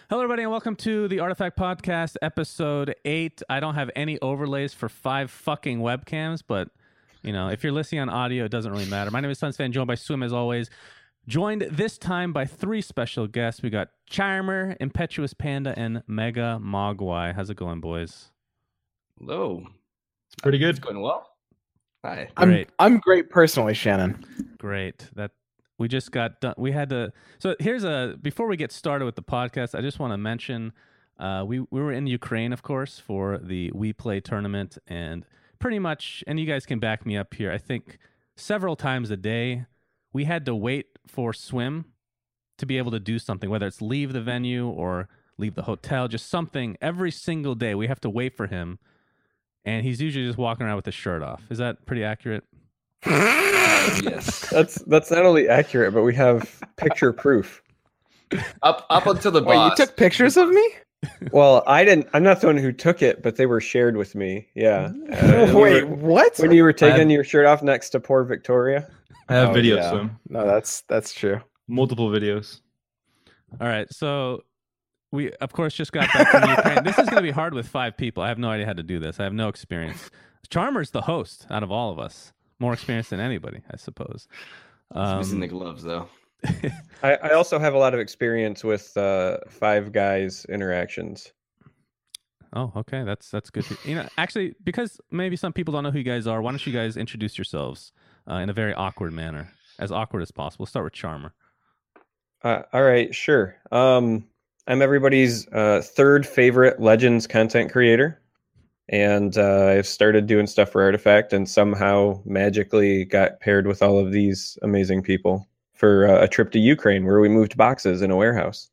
Hello, everybody, and welcome to the Artifact Podcast, episode 8. I don't have any overlays for 5 fucking webcams, but, if you're listening on audio, it doesn't really matter. My name is Sunsfan, joined by Swim, as always. Joined this time by 3 special guests. We got Charmer, Impetuous Panda, and Mega Mogwai. How's it going, boys? Hello. It's pretty good. It's going well. Hi. Great. I'm great personally, Shannon. Great. We just got done. We had to. So before we get started with the podcast, I just want to mention we were in Ukraine, of course, for the We Play tournament, and pretty much, and you guys can back me up here, I think several times a day we had to wait for Swim to be able to do something, whether it's leave the venue or leave the hotel, just something. Every single day we have to wait for him, and he's usually just walking around with his shirt off. Is that pretty accurate? Yes. That's not only accurate, but we have picture proof. Up until the Wait, boss. you took pictures of me? Well, I'm not the one who took it, but they were shared with me. Yeah. Wait, what? When you were taking your shirt off next to poor Victoria. I have videos, yeah. Swim. No, that's true. Multiple videos. All right, so we, of course, just got back from Ukraine. This is going to be hard with 5 people. I have no idea how to do this. I have no experience. Charmer's the host out of all of us. More experience than anybody, I suppose. Missing the gloves, though. I also have a lot of experience with Five Guys interactions. Oh, okay, that's good. Actually, because maybe some people don't know who you guys are, why don't you guys introduce yourselves in a very awkward manner, as awkward as possible. We'll start with Charmer. All right, sure. I'm everybody's third favorite Legends content creator. And I've started doing stuff for Artifact and somehow magically got paired with all of these amazing people for a trip to Ukraine where we moved boxes in a warehouse.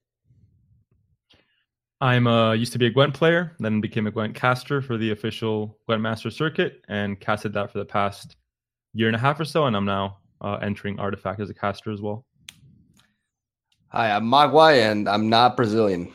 I'm used to be a Gwent player, then became a Gwent caster for the official Gwent Master Circuit and casted that for the past year and a half or so, and I'm now entering Artifact as a caster as well. Hi, I'm Mogwai, and I'm not Brazilian.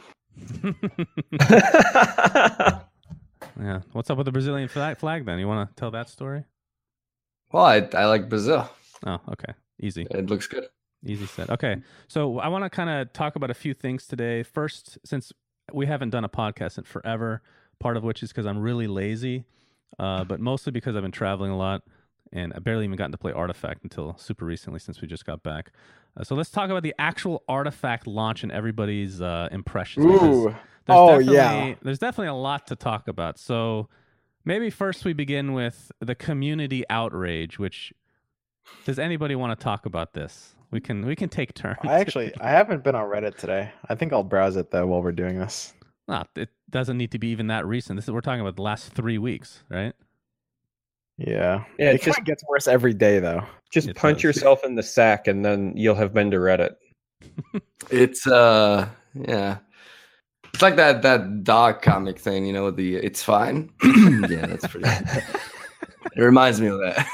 Yeah, what's up with the Brazilian flag then? You want to tell that story? Well, I like Brazil. Oh, okay, easy. It looks good. Easy said. Okay, so I want to kind of talk about a few things today. First, since we haven't done a podcast in forever, part of which is because I'm really lazy, but mostly because I've been traveling a lot, and I barely even gotten to play Artifact until super recently since we just got back. So let's talk about the actual Artifact launch and everybody's impressions. Ooh. There's definitely a lot to talk about. So maybe first we begin with the community outrage, which, does anybody want to talk about this? We can take turns. I haven't been on Reddit today. I think I'll browse it though while we're doing this. It doesn't need to be even that recent. We're talking about the last 3 weeks, right? Yeah. Yeah, It just gets worse every day though. Just It punch does. yourself in the sack and then you'll have been to Reddit. It's yeah. It's like that dog comic thing, it's fine. Yeah, that's pretty. It reminds me of that.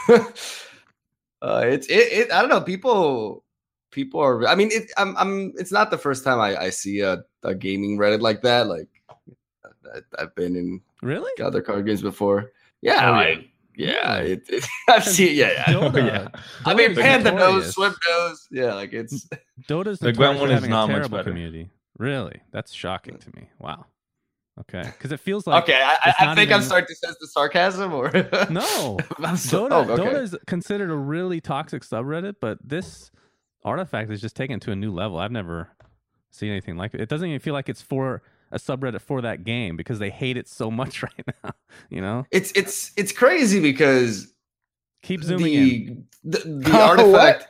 I don't know. People are. I mean, it's not the first time I see a gaming Reddit like that. Like, I've been in Really? other card games before. Yeah, Oh, yeah. I've seen. Yeah. Dota, yeah. I mean, Dota's Panda notorious. knows, Swim knows. Yeah, like it's. Dota's The Gwent notorious one for is having not a much terrible better. community. Really? That's shocking to me. Wow. Okay, because it feels like Okay, it's I not think I'm even- starting to sense the sarcasm, or No. Dota. Dota is considered a really toxic subreddit, but this Artifact is just taken to a new level. I've never seen anything like it. It doesn't even feel like it's for a subreddit for that game because they hate it so much right now. It's crazy because Keep zooming in. the artifact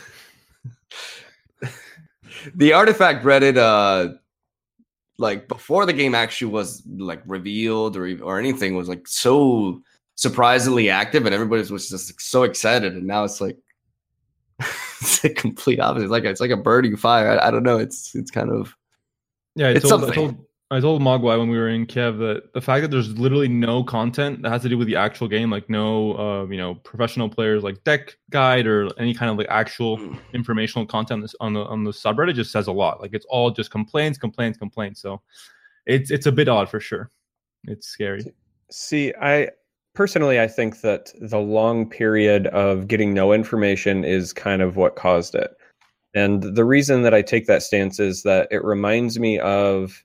the artifact Reddit like before the game actually was like revealed or anything was like so surprisingly active and everybody was just like, so excited, and now it's like it's a complete opposite. It's like a burning fire. I don't know. It's kind of Yeah, It's something. I told Mogwai when we were in Kiev that the fact that there's literally no content that has to do with the actual game, like no, professional players like deck guide or any kind of like actual informational content on the subreddit just says a lot. Like it's all just complaints. So it's a bit odd for sure. It's scary. See, I think that the long period of getting no information is kind of what caused it. And the reason that I take that stance is that it reminds me of,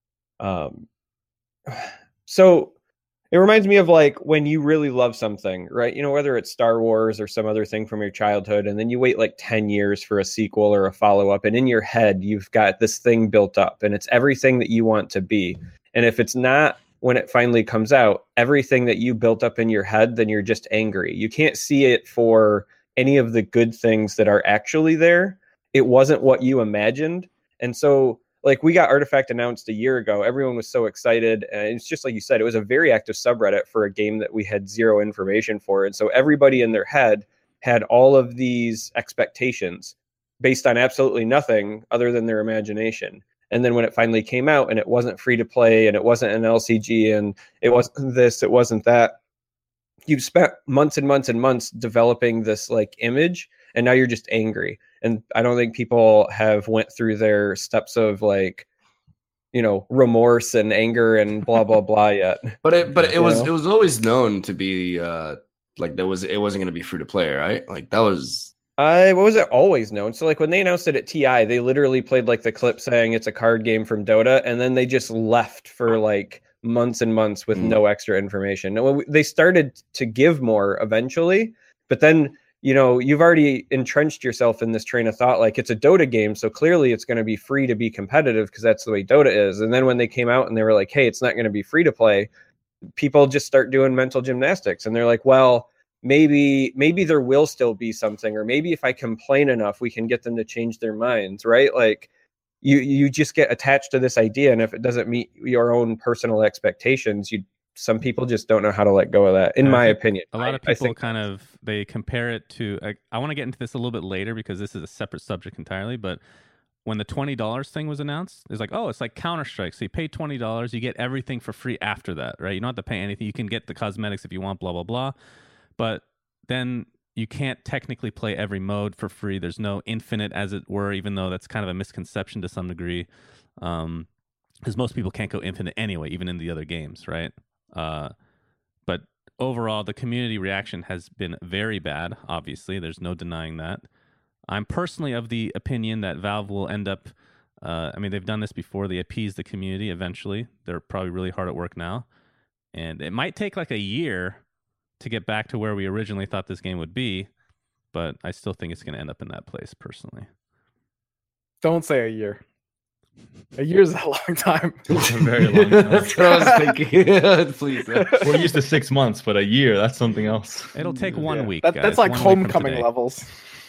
so it reminds me of like when you really love something, right? You know, whether it's Star Wars or some other thing from your childhood, and then you wait like 10 years for a sequel or a follow-up, and in your head, you've got this thing built up and it's everything that you want to be. And if it's not, when it finally comes out, everything that you built up in your head, then you're just angry. You can't see it for any of the good things that are actually there. It wasn't what you imagined. And so like we got Artifact announced a year ago. Everyone was so excited. And it's just like you said, it was a very active subreddit for a game that we had zero information for. And so everybody in their head had all of these expectations based on absolutely nothing other than their imagination. And then when it finally came out and it wasn't free to play and it wasn't an LCG and it wasn't this, it wasn't that, you've spent months and months and months developing this like image, and now you're just angry. And I don't think people have went through their steps of like, you know, remorse and anger and blah blah blah yet. But it was always known to be like it wasn't going to be free to play, right? Like that was. What was it always known? So like when they announced it at TI, they literally played like the clip saying it's a card game from Dota, and then they just left for like months and months with no extra information. And they started to give more eventually, but then, you know, you've already entrenched yourself in this train of thought, like it's a Dota game, so clearly it's going to be free to be competitive because that's the way Dota is. And then when they came out and they were like, hey, it's not going to be free to play, people just start doing mental gymnastics. And they're like, well, maybe there will still be something, or maybe if I complain enough, we can get them to change their minds, right? Like you just get attached to this idea, and if it doesn't meet your own personal expectations, some people just don't know how to let go of that, in my opinion. A lot of people they compare it to, I want to get into this a little bit later because this is a separate subject entirely, but when the $20 thing was announced, it's like, oh, it's like Counter-Strike. So you pay $20, you get everything for free after that, right? You don't have to pay anything. You can get the cosmetics if you want, blah, blah, blah. But then you can't technically play every mode for free. There's no infinite, as it were, even though that's kind of a misconception to some degree. Because most people can't go infinite anyway, even in the other games, right? But overall, the community reaction has been very bad, obviously. There's no denying that. I'm personally of the opinion that Valve will end up, they've done this before. They appease the community eventually. They're probably really hard at work now. And it might take like a year to get back to where we originally thought this game would be, but I still think it's going to end up in that place, personally. Don't say a year. A year is a long time. It's a very long time. That's what I was thinking. Please. We're used to 6 months, but a year, that's something else. It'll take 1 week. That's like Homecoming levels.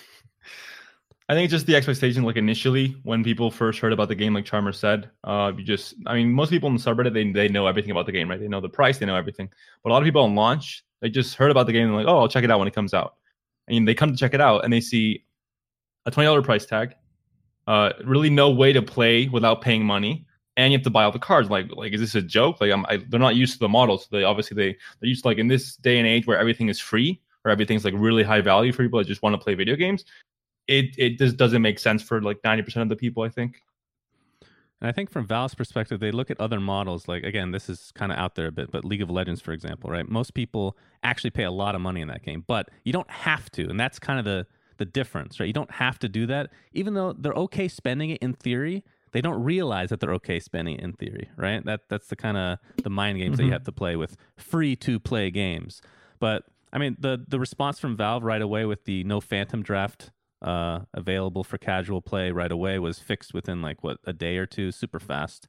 I think just the expectation, like initially when people first heard about the game, like Charmer said, most people in the subreddit, they know everything about the game, right? They know the price, they know everything. But a lot of people on launch, they just heard about the game and like, oh, I'll check it out when it comes out. And they come to check it out and they see a $20 price tag, really no way to play without paying money, and you have to buy all the cards. Like is this a joke? Like they're not used to the models. So they're used to, like, in this day and age where everything is free or everything's like really high value for people that just want to play video games. It just doesn't make sense for like 90% of the people, I think. And I think from Valve's perspective, they look at other models. Like, again, this is kind of out there a bit, but League of Legends, for example, right? Most people actually pay a lot of money in that game, but you don't have to. And that's kind of the difference, right? You don't have to do that. Even though they're okay spending it in theory, they don't realize that they're okay spending it in theory, right? That's the kind of the mind games that you have to play with free-to-play games. But, I mean, the response from Valve right away with the no Phantom Draft available for casual play right away was fixed within a day or two, super fast.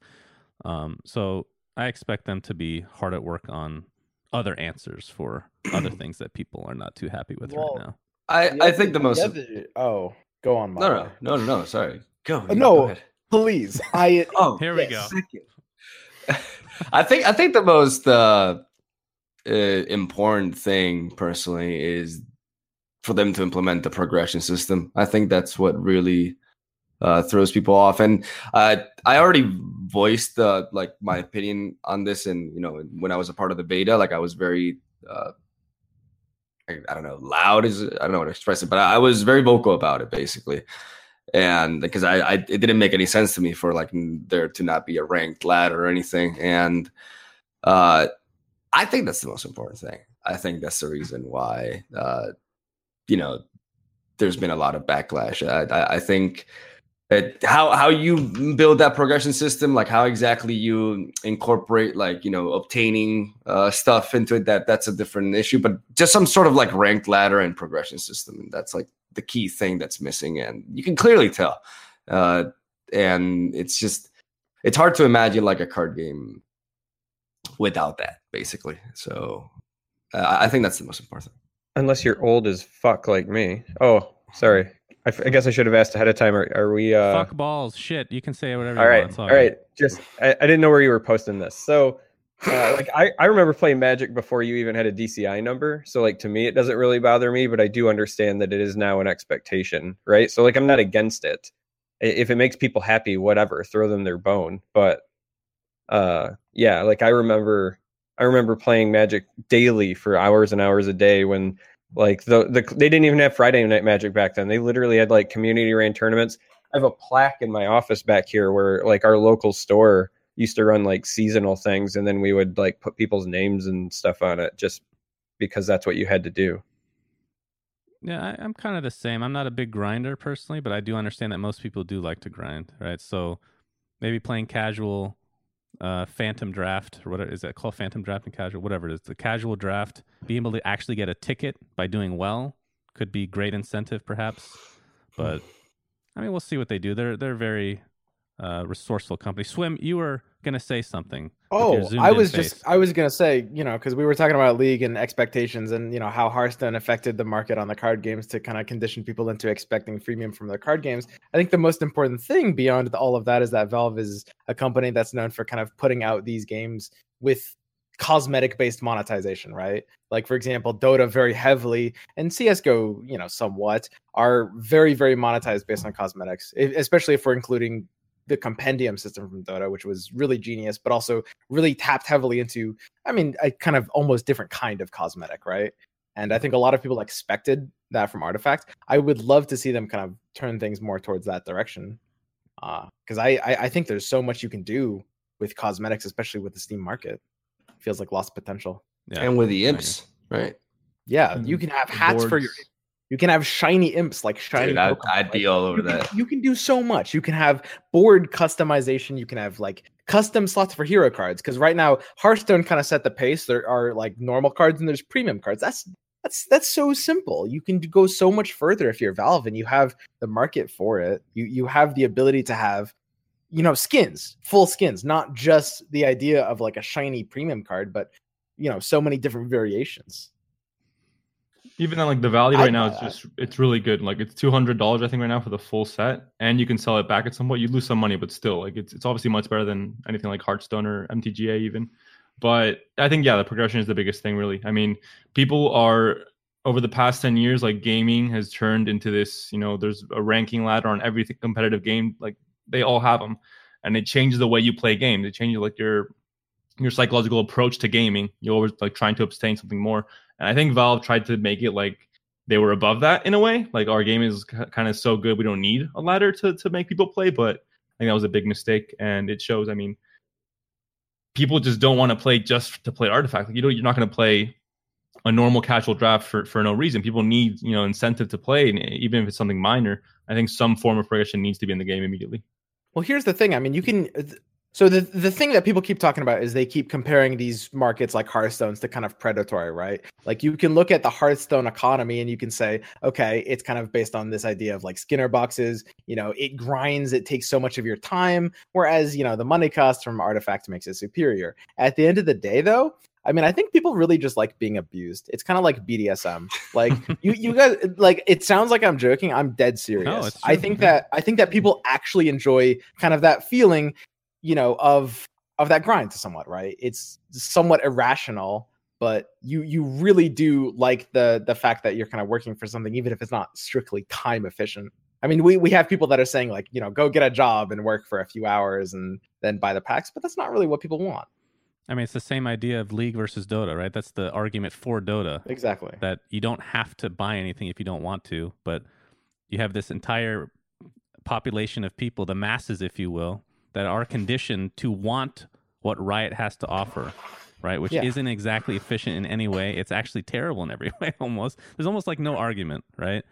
So I expect them to be hard at work on other answers for other things that people are not too happy with right now. I think the most. Go on, Mara. No. Sorry. Go. No, ahead. Please. Here we go. I think the most important thing personally is for them to implement the progression system. I think that's what really throws people off. And I already voiced my opinion on this, and when I was a part of the beta, I was very I don't know, loud is, I don't know how to express it, but I was very vocal about it basically. And because it didn't make any sense to me for there to not be a ranked ladder or anything. And I think that's the most important thing. I think that's the reason why, there's been a lot of backlash. I think how you build that progression system, like how exactly you incorporate like obtaining stuff into it, that's a different issue. But just some sort of like ranked ladder and progression system, and that's like the key thing that's missing, and you can clearly tell. And it's hard to imagine like a card game without that, basically. So I think that's the most important. Unless you're old as fuck like me. Oh, sorry. I guess I should have asked ahead of time. Are we? Fuck balls, shit. You can say whatever. All you right, want. all right. Just I didn't know where you were posting this. So, like I remember playing Magic before you even had a DCI number. So like to me, it doesn't really bother me, but I do understand that it is now an expectation, right? So like I'm not against it. If it makes people happy, whatever, throw them their bone. But yeah, like I remember playing Magic daily for hours and hours a day when like they didn't even have Friday Night Magic back then. They literally had like community ran tournaments. I have a plaque in my office back here where like our local store used to run like seasonal things, and then we would like put people's names and stuff on it just because that's what you had to do. Yeah, I'm kind of the same. I'm not a big grinder personally, but I do understand that most people do like to grind, right? So maybe playing casual Phantom Draft, or what is that called? Phantom Draft and casual, whatever it is. The casual draft, being able to actually get a ticket by doing well could be great incentive, perhaps. But I mean, we'll see what they do. They're very resourceful company. Swim, you were gonna say something. Oh, I was gonna say, because we were talking about League and expectations, and how Hearthstone affected the market on the card games to kind of condition people into expecting freemium from their card games. I think the most important thing beyond all of that is that Valve is a company that's known for kind of putting out these games with cosmetic based monetization, right? Like for example, Dota very heavily and CS:GO, somewhat are very, very monetized based on cosmetics, especially if we're including the compendium system from Dota, which was really genius, but also really tapped heavily into, a kind of almost different kind of cosmetic, right? And I think a lot of people expected that from Artifact. I would love to see them kind of turn things more towards that direction. Because I think there's so much you can do with cosmetics, especially with the Steam market. Feels like lost potential. Yeah. And with the imps, right? Yeah, you can have hats for your... You can have shiny imps, like shiny. Dude, I'd be all over that. You can do so much. You can have board customization. You can have like custom slots for hero cards. Because right now, Hearthstone kind of set the pace. There are like normal cards and there's premium cards. That's so simple. You can go so much further if you're Valve and you have the market for it. You have the ability to have, skins, full skins, not just the idea of like a shiny premium card, but so many different variations. Even on like the value right now, it's really good. Like it's $200 I think right now for the full set, and you can sell it back at some point. You lose some money, but still, like it's obviously much better than anything like Hearthstone or MTGA even. But I think the progression is the biggest thing, really. I mean, people are over the past 10 years, like gaming has turned into this. There's a ranking ladder on every competitive game. Like they all have them, and it changes the way you play games. It changes like your psychological approach to gaming. You're always like trying to obtain something more. And I think Valve tried to make it like they were above that in a way. Like our game is kind of so good, we don't need a ladder to make people play. But I think that was a big mistake, and it shows. I mean, people just don't want to play just to play Artifact. Like you're not going to play a normal casual draft for no reason. People need incentive to play, and even if it's something minor. I think some form of progression needs to be in the game immediately. Well, here's the thing. I mean, you can. So the thing that people keep talking about is they keep comparing these markets like Hearthstone's to kind of predatory, right? Like you can look at the Hearthstone economy and you can say, okay, it's kind of based on this idea of like Skinner boxes, it grinds, it takes so much of your time, whereas, the money cost from Artifact makes it superior. At the end of the day, though, I think people really just like being abused. It's kind of like BDSM. Like you guys, like it sounds like I'm joking. I'm dead serious. No, it's true. I think that people actually enjoy kind of that feeling, of that grind somewhat, right? It's somewhat irrational, but you really do like the fact that you're kind of working for something, even if it's not strictly time efficient. I mean, we have people that are saying like, go get a job and work for a few hours and then buy the packs, but that's not really what people want. I mean, it's the same idea of League versus Dota, right? That's the argument for Dota. Exactly. That you don't have to buy anything if you don't want to, but you have this entire population of people, the masses, if you will, that are conditioned to want what Riot has to offer, right? Which isn't exactly efficient in any way. It's actually terrible in every way, almost. There's almost like no argument, right?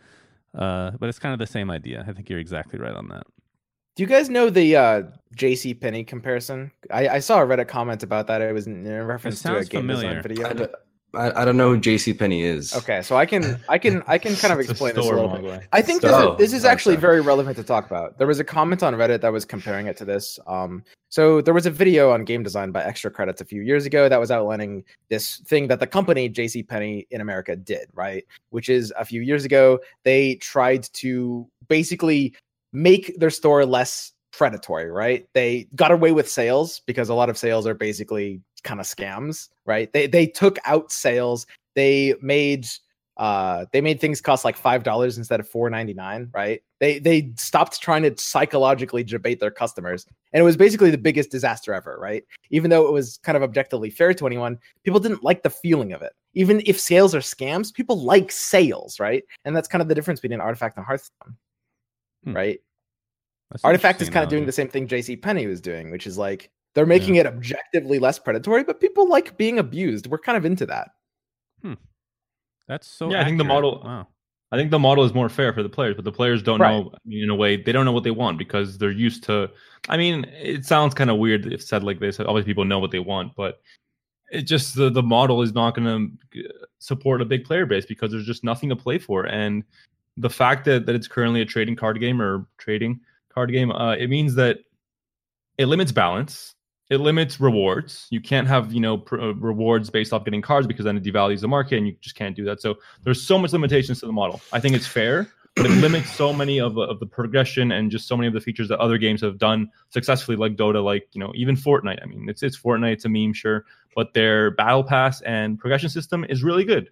But it's kind of the same idea. I think you're exactly right on that. Do you guys know the J.C. Penney comparison? I saw a Reddit comment about that. It was in reference to a game design video. I don't know who JCPenney is. Okay, so I can kind of explain this a little bit. I think Oh, this is actually sorry. very relevant to talk about. There was a comment on Reddit that was comparing it to this. So there was a video on game design by Extra Credits a few years ago that was outlining this thing that the company JCPenney in America did, right? Which is a few years ago, they tried to basically make their store less predatory, right? They got away with sales because a lot of sales are basically kind of scams, right? They took out sales. They made things cost like $5 instead of $4.99, right? They stopped trying to psychologically debate their customers, and it was basically the biggest disaster ever, right? Even though it was kind of objectively fair to anyone, people didn't like the feeling of it. Even if sales are scams, people like sales, right? And that's kind of the difference between Artifact and Hearthstone, right? That's Artifact is interesting kind of doing analogy. the same thing JCPenney was doing, which is like they're making it objectively less predatory, but people like being abused. We're kind of into that. That's so. Yeah, I think the accurate. model- Wow. I think the model is more fair for the players, but the players don't Right. know. I mean, in a way, they don't know what they want because they're used to. I mean, it sounds kind of weird if said like this. Obviously, people know what they want, but it just the model is not going to support a big player base because there's just nothing to play for. And the fact that it's currently a trading card game, it means that it limits balance. It limits rewards. You can't have rewards based off getting cards because then it devalues the market, and you just can't do that. So there's so much limitations to the model. I think it's fair, but it limits so many of the progression and just so many of the features that other games have done successfully, like Dota, like even Fortnite. I mean, it's Fortnite, it's a meme, sure, but their battle pass and progression system is really good.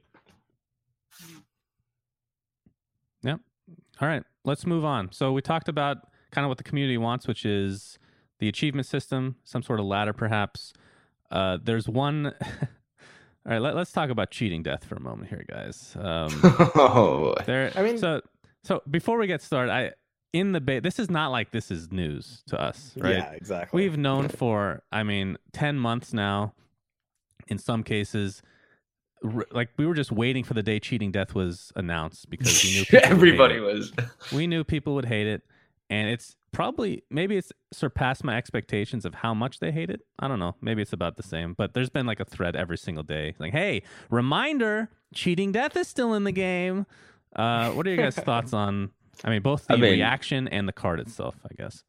Yep. All right, let's move on. So we talked about kind of what the community wants, which is the achievement system, some sort of ladder, perhaps. There's one. All right, let's talk about cheating death for a moment here, guys. Oh, So before we get started, this is not like this is news to us, right? Yeah, exactly. We've known for, 10 months now, in some cases. Like we were just waiting for the day cheating death was announced because we knew people everybody was. We knew people would hate it, and maybe it's surpassed my expectations of how much they hate it. I don't know. Maybe it's about the same, but there's been like a thread every single day like, hey, reminder, cheating death is still in the game. What are your guys' thoughts on, both the reaction and the card itself, I guess?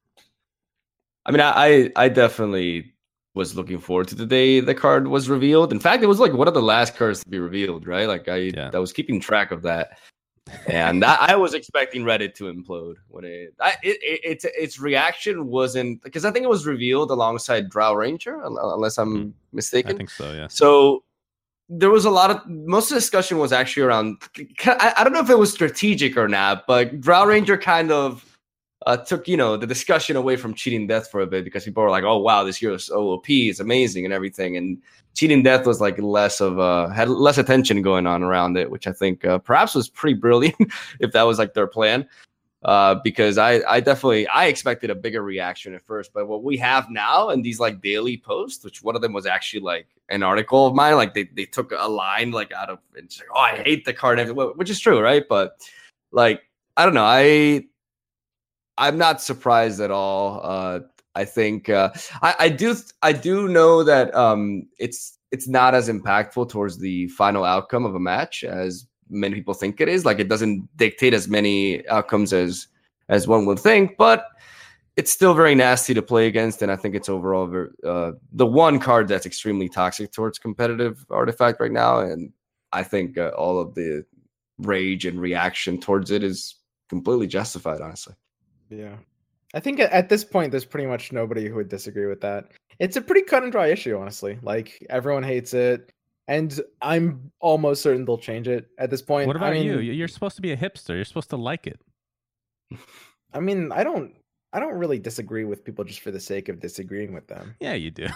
I definitely was looking forward to the day the card was revealed. In fact, it was like one of the last cards to be revealed, right? Like I was keeping track of that. And I was expecting Reddit to implode when its reaction wasn't, because I think it was revealed alongside Drow Ranger, unless I'm mistaken. I think so, yeah. So there was most of the discussion was actually around, I don't know if it was strategic or not, but Drow Ranger kind of took the discussion away from cheating death for a bit because people were like, oh wow, this hero is so OP, it's amazing and everything, and cheating death was like had less attention going on around it, which I think perhaps was pretty brilliant if that was like their plan, because I expected a bigger reaction at first, but what we have now in these like daily posts, which one of them was actually like an article of mine, like they took a line like out of and just like, oh, I hate the card, which is true, right? But like I don't know, I'm not surprised at all. I think I do know that it's not as impactful towards the final outcome of a match as many people think it is. Like it doesn't dictate as many outcomes as one would think, but it's still very nasty to play against. And I think it's overall the one card that's extremely toxic towards competitive Artifact right now. And I think all of the rage and reaction towards it is completely justified, honestly. Yeah. I think at this point, there's pretty much nobody who would disagree with that. It's a pretty cut and dry issue, honestly. Like, everyone hates it, and I'm almost certain they'll change it at this point. What about you? You're supposed to be a hipster. You're supposed to like it. I don't really disagree with people just for the sake of disagreeing with them. Yeah, you do.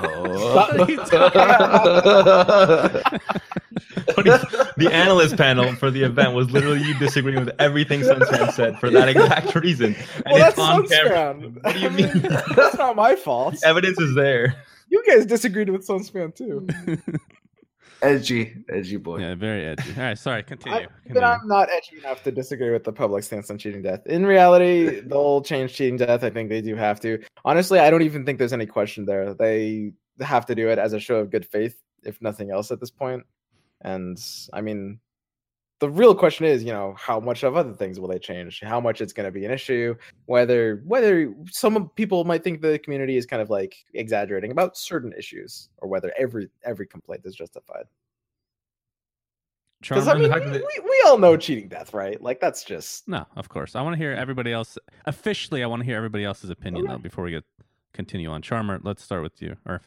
The analyst panel for the event was literally you disagreeing with everything Sunsfan said for that exact reason. And well, it's that's on camera. Sunsfan. What do you mean? That's not my fault. The evidence is there. You guys disagreed with Sunsfan too. Edgy boy. Yeah, very edgy. All right, sorry. Continue. But I'm not edgy enough to disagree with the public stance on cheating death. In reality, they'll change cheating death. I think they do have to. Honestly, I don't even think there's any question there. They have to do it as a show of good faith, if nothing else, at this point. And I mean, the real question is, how much of other things will they change? How much it's going to be an issue? Whether some people might think the community is kind of like exaggerating about certain issues, or whether every complaint is justified. Because I mean, we all know cheating death, right? Like that's just no. Of course, I want to hear everybody else. Officially, I want to hear everybody else's opinion though before we continue on. Charmer, let's start with you. Or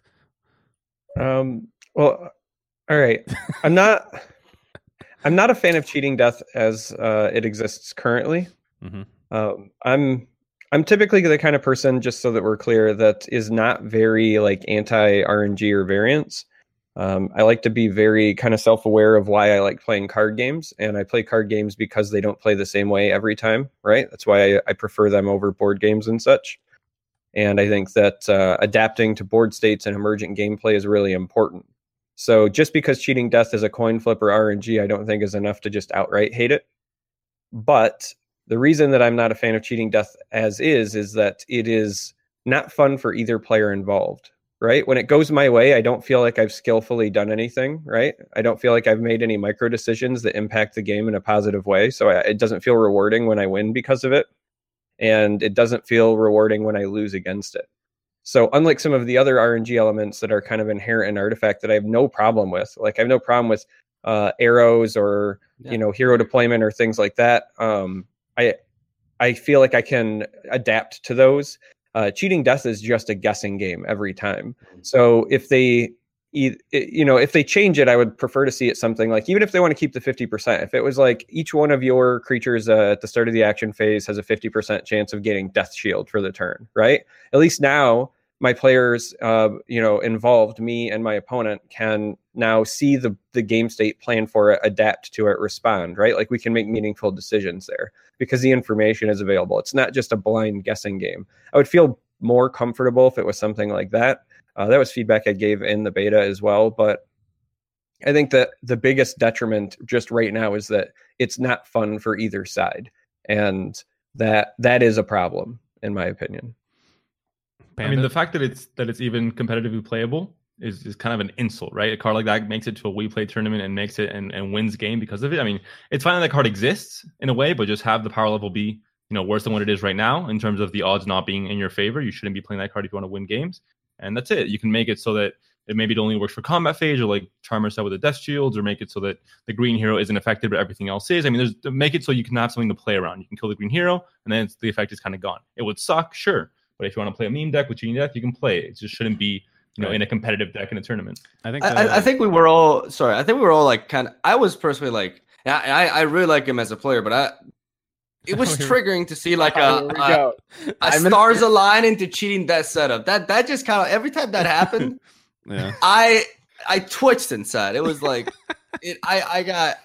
well, all right. I'm not a fan of cheating death as it exists currently. Mm-hmm. I'm typically the kind of person, just so that we're clear, that is not very like anti RNG or variance. I like to be very kind of self-aware of why I like playing card games, and I play card games because they don't play the same way every time, right? That's why I prefer them over board games and such. And I think that adapting to board states and emergent gameplay is really important. So just because cheating death is a coin flip or RNG, I don't think is enough to just outright hate it. But the reason that I'm not a fan of cheating death as is that it is not fun for either player involved. Right? When it goes my way, I don't feel like I've skillfully done anything, right? I don't feel like I've made any micro decisions that impact the game in a positive way. So it doesn't feel rewarding when I win because of it. And it doesn't feel rewarding when I lose against it. So unlike some of the other RNG elements that are kind of inherent in Artifact that I have no problem with, like I have no problem with arrows or, hero deployment or things like that. I feel like I can adapt to those. Cheating death is just a guessing game every time. So if they change it, I would prefer to see it something like, even if they want to keep the 50%, if it was like each one of your creatures at the start of the action phase has a 50% chance of getting Death Shield for the turn, right? At least now my players, involved, me and my opponent, can now see the game state, plan for it, adapt to it, respond, right? Like we can make meaningful decisions there because the information is available. It's not just a blind guessing game. I would feel more comfortable if it was something like that. That was feedback I gave in the beta as well. But I think that the biggest detriment just right now is that it's not fun for either side. And that is a problem, in my opinion. I mean, the fact that it's even competitively playable is kind of an insult, right? A card like that makes it to a We Play tournament and makes it and wins game because of it. I mean, it's fine that card exists in a way, but just have the power level be, worse than what it is right now in terms of the odds not being in your favor. You shouldn't be playing that card if you want to win games. And that's it. You can make it so that it only works for combat phase, or like Charmer said with the Death Shields, or make it so that the green hero isn't affected, but everything else is. I mean, make it so you can have something to play around. You can kill the green hero, and then the effect is kind of gone. It would suck, sure. But if you want to play a meme deck with cheating death, you can play it. It just shouldn't be, in a competitive deck in a tournament. I think we were all like kind of. I was personally like, I really like him as a player, but it was triggering to see like a stars align into cheating death setup. That just kind of every time that happened, yeah, I twitched inside. It was like I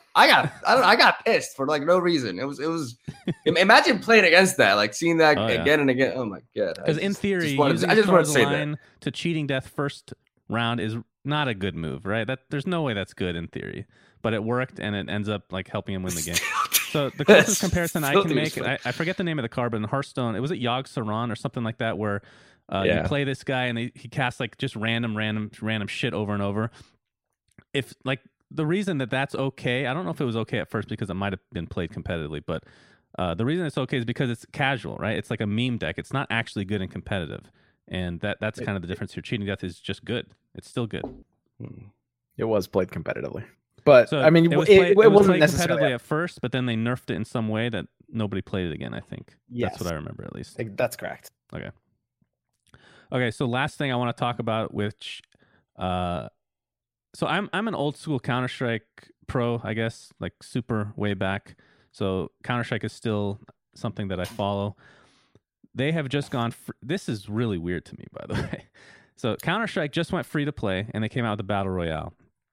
got pissed for like no reason. It was imagine playing against that, like seeing that again and again. Oh my god! Because in theory, I just wanted to say that to cheating death first round is not a good move, right? There's no way that's good in theory, but it worked and it ends up like helping him win the game. So the closest comparison I can make, I forget the name of the card, but in Hearthstone, it was at Yogg Saron or something like that, where you play this guy and he casts like just random shit over and over. If like the reason that's okay, I don't know if it was okay at first because it might have been played competitively, but the reason it's okay is because it's casual, right? It's like a meme deck. It's not actually good and competitive, and that's kind of the difference here. Cheating death is just good. It's still good. It was played competitively. But so I mean, it wasn't necessarily at first, but then they nerfed it in some way that nobody played it again. I think that's what I remember, at least. That's correct. Okay. So last thing I want to talk about, which, so I'm an old school Counter-Strike pro, I guess, like super way back. So Counter-Strike is still something that I follow. They have just gone. This is really weird to me, by the way. So Counter-Strike just went free to play, and they came out with the Battle Royale.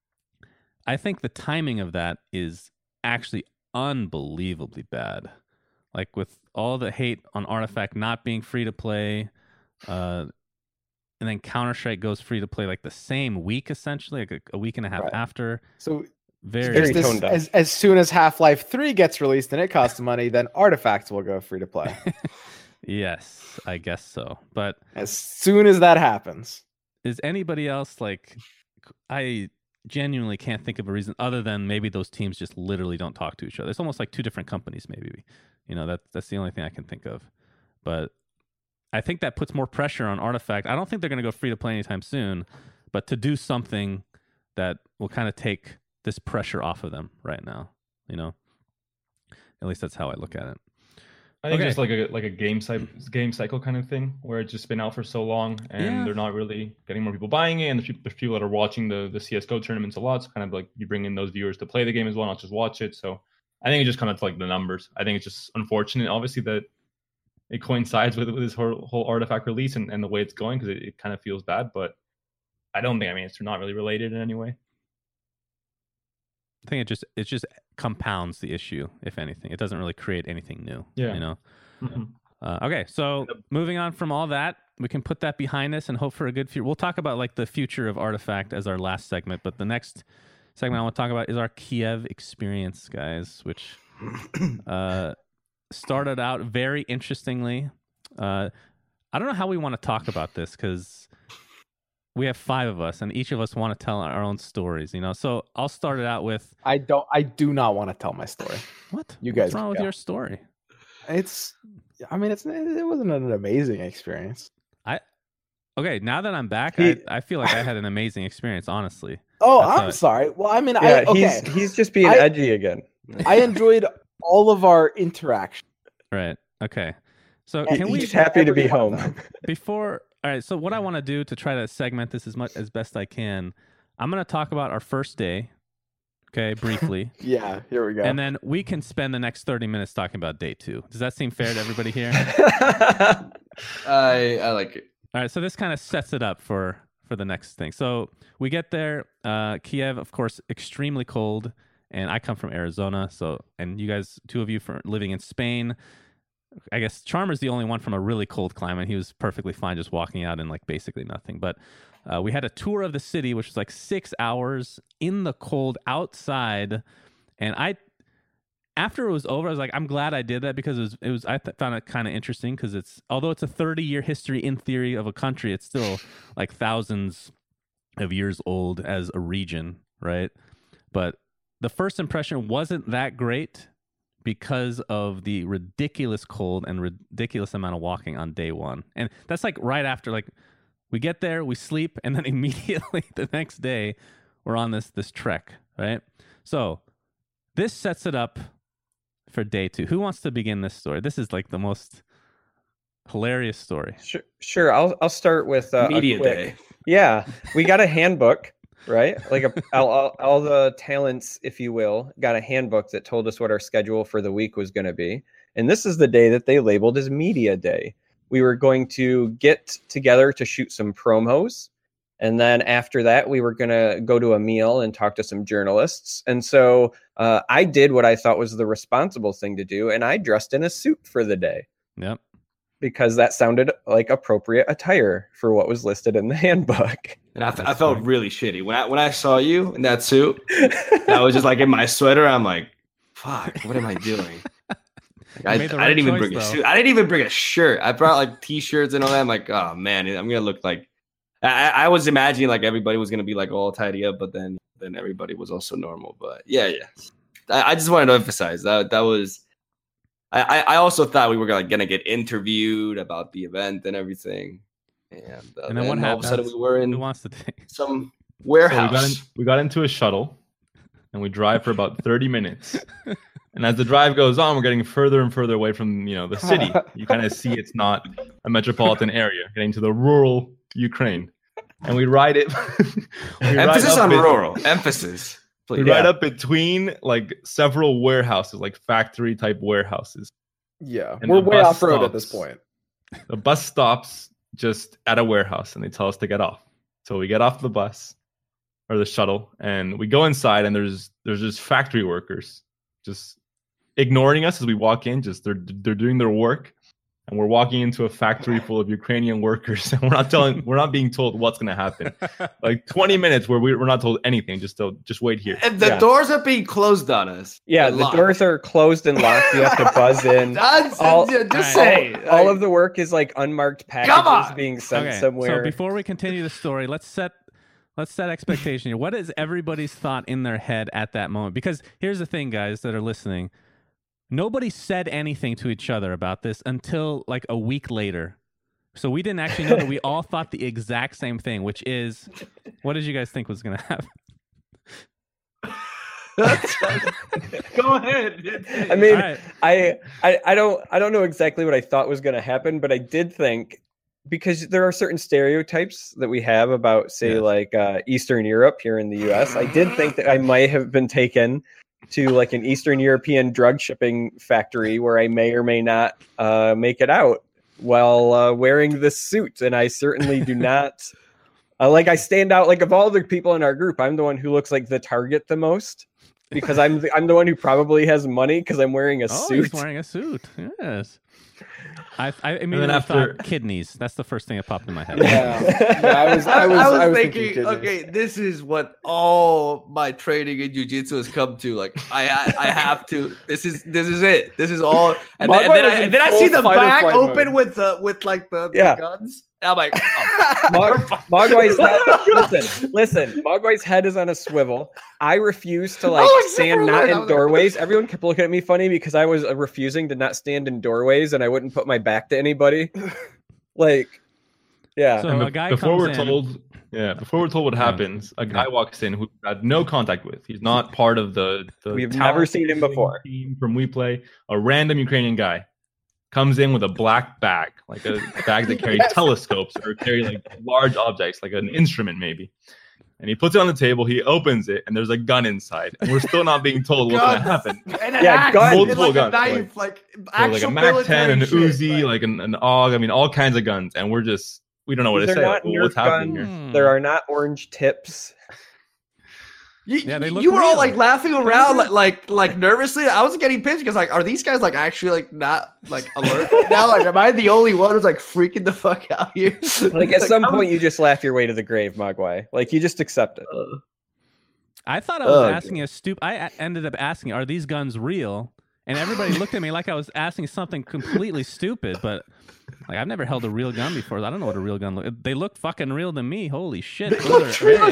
I think the timing of that is actually unbelievably bad. Like with all the hate on Artifact not being free to play, and then Counter-Strike goes free to play like the same week, essentially, like a week and a half Right. after. So Very Very this- toned down. as soon as Half-Life 3 gets released and it costs money, then Artifacts will go free to play. Yes, I guess so. But As soon as that happens. is anybody else like? I genuinely can't think of a reason other than maybe those teams just literally don't talk to each other. It's almost like two different companies, maybe. You know, that's the only thing I can think of. But I think that puts more pressure on Artifact. I don't think they're going to go free to play anytime soon, but to do something that will kind of take this pressure off of them right now. You know, at least that's how I look at it. I think Okay. just like a game cycle kind of thing where it's just been out for so long and Yeah. they're not really getting more people buying it, and there's people that are watching the CS:GO tournaments a lot. So kind of like you bring in those viewers to play the game as well, not just watch it. So I think it just kind of like the numbers. I think it's just unfortunate, obviously, that it coincides with this whole Artifact release and the way it's going, because it kind of feels bad. But I don't think, I mean, it's not really related in any way. I think it just compounds the issue, if anything. It doesn't really create anything new. Yeah. You know. Mhm. Okay, so moving on from all that, we can put that behind us and hope for a good future. We'll talk about like the future of Artifact as our last segment, but the next segment I want to talk about is our Kiev experience, guys, which started out very interestingly. I don't know how we want to talk about this because we have 5 of us, and each of us want to tell our own stories. You know, so I'll start it out with I do not want to tell my story. what? You guys What's wrong with go. your story? It wasn't an amazing experience. Okay, now that I'm back, He- I feel like I had an amazing experience, honestly. Oh, That's I'm a- sorry. Well, I mean, Yeah, okay. he's just being I- edgy again. I enjoyed all of our interaction. Right. Okay. So He- can we he's happy to be everyone home. before? All right. So what I want to do to try to segment this as best I can, I'm going to talk about our first day. Okay, briefly, Yeah, here we go. and then we can spend the next 30 minutes talking about day 2. Does that seem fair to everybody here? I like it. All right. So this kind of sets it up for the next thing. So we get there. Kiev, of course, extremely cold, and I come from Arizona. So, and you guys, 2 of you, for living in Spain. I guess Charmer's the only one from a really cold climate. He was perfectly fine just walking out in like basically nothing. But we had a tour of the city, which was like 6 hours in the cold outside. And after it was over, I was like, I'm glad I did that because found it kind of interesting because although it's a 30-year history in theory of a country, it's still like thousands of years old as a region, right? But the first impression wasn't that great because of the ridiculous cold and ridiculous amount of walking on day 1. And that's like right after, like, we get there, we sleep, and then immediately the next day we're on this trek, right? So this sets it up for day 2. Who wants to begin this story? This is like the most hilarious story. Sure. I'll start with Media a quick, day. Yeah, we got a handbook, right? Like all the talents, if you will, got a handbook that told us what our schedule for the week was going to be. And this is the day that they labeled as media day. We were going to get together to shoot some promos. And then after that, we were going to go to a meal and talk to some journalists. And so I did what I thought was the responsible thing to do. And I dressed in a suit for the day Yep. because that sounded like appropriate attire for what was listed in the handbook. And I That's felt funny. really shitty when I saw you in that suit. I was just like in my sweater. I'm like, fuck, what am I doing? Like, I made the I right didn't even choice, bring a though. suit. I didn't even bring a shirt. I brought like t-shirts and all that. I'm like, oh man, I'm gonna look like. I was imagining like everybody was gonna be like all tidy up, but then everybody was also normal. But yeah. I just wanted to emphasize that was. I also thought we were gonna get interviewed about the event and everything. And then what all of a sudden happens? we were Who in wants to take? some So warehouse. we got into a shuttle and we drive for about 30 minutes. And as the drive goes on, we're getting further and further away from, the city. You kind of see it's not a metropolitan area, getting to the rural Ukraine. And we ride it. Emphasis on rural. Emphasis. We Please. ride up between like several warehouses, like factory type warehouses. Yeah, And we're the way bus off road at this stops. point. The bus stops just at a warehouse and they tell us to get off. So we get off the bus or the shuttle and we go inside and there's just factory workers just ignoring us as we walk in. Just they're doing their work. and we're walking into a factory full of Ukrainian workers, and we're not being told what's going to happen. Like 20 minutes where we're not told anything. Just wait here. And the doors are being closed on us. Yeah, the doors are closed and locked. You have to buzz in. All of the work is like unmarked packages being sent somewhere. So before we continue the story, let's set expectation here. What is everybody's thought in their head at that moment? Because here's the thing, guys that are listening. Nobody said anything to each other about this until like a week later. So we didn't actually know that we all thought the exact same thing, which is, what did you guys think was going to happen? Go ahead. I mean, right. I don't know exactly what I thought was going to happen, but I did think, because there are certain stereotypes that we have about, say, like Eastern Europe here in the US. I did think that I might have been taken to like an Eastern European drug shipping factory where I may or may not make it out while wearing this suit. And I certainly do not I stand out. Like, of all the people in our group, I'm the one who looks like the target the most, because I'm the one who probably has money because I'm wearing a suit. He's wearing a suit. Yes. I mean, after kidneys, that's the first thing that popped in my head. I was thinking, okay, this is what all my training in jiu-jitsu has come to. Like, I have to. This is it. This is all. And then I see the bag open with the guns. And I'm like, Mogwai's head. Listen. Mogwai's head is on a swivel. I refuse to stand not in doorways. Everyone kept looking at me funny because I was refusing to not stand in doorways, and I wouldn't put my back to anybody. Yeah. So a guy before we're told what happens, a guy walks in who we had no contact with. He's not part of the We've never seen him before. Team from WePlay. A random Ukrainian guy comes in with a black bag, like a bag that carried telescopes or carry like large objects, like an instrument maybe. And he puts it on the table. He opens it, and there's a gun inside. And we're still not being told what's going to happen. And guns. Multiple guns. Knife, like a MAC-10, an Uzi, shit, like an AUG. I mean, all kinds of guns. And we don't know what to say. What's happening here? There are not orange tips. You were all like laughing around, like nervously. I was getting pissed because are these guys like actually like not like alert now? Like, am I the only one who's like freaking the fuck out here? Like, at some point, you just laugh your way to the grave, Mogwai. Like, you just accept it. I thought I was asking I ended up asking, are these guns real? And everybody looked at me like I was asking something completely stupid, but like, I've never held a real gun before. I don't know what a real gun looks. They look fucking real to me. Holy shit. They look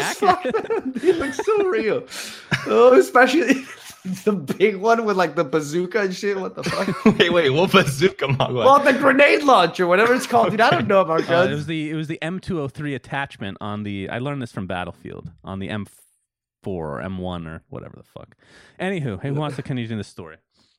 so real. Oh, especially the big one with like the bazooka and shit. What the fuck? Wait, what bazooka, Mogwai? Well, the grenade launcher, whatever it's called. Dude, I don't know about guns. It was the M203 attachment on the, I learned this from Battlefield, on the M4 or M1 or whatever the fuck. Anywho, who wants to continue the story?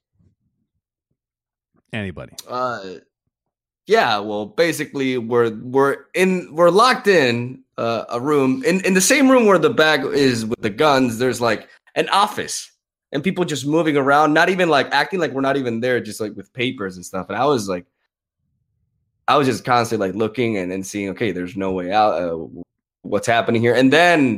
Anybody? Yeah, well, basically we're locked in a room in the same room where the bag is with the guns. There's like an office and people just moving around, not even like acting like we're not even there, just like with papers and stuff. And I was just constantly like looking and seeing, okay, there's no way out. What's happening here? And then,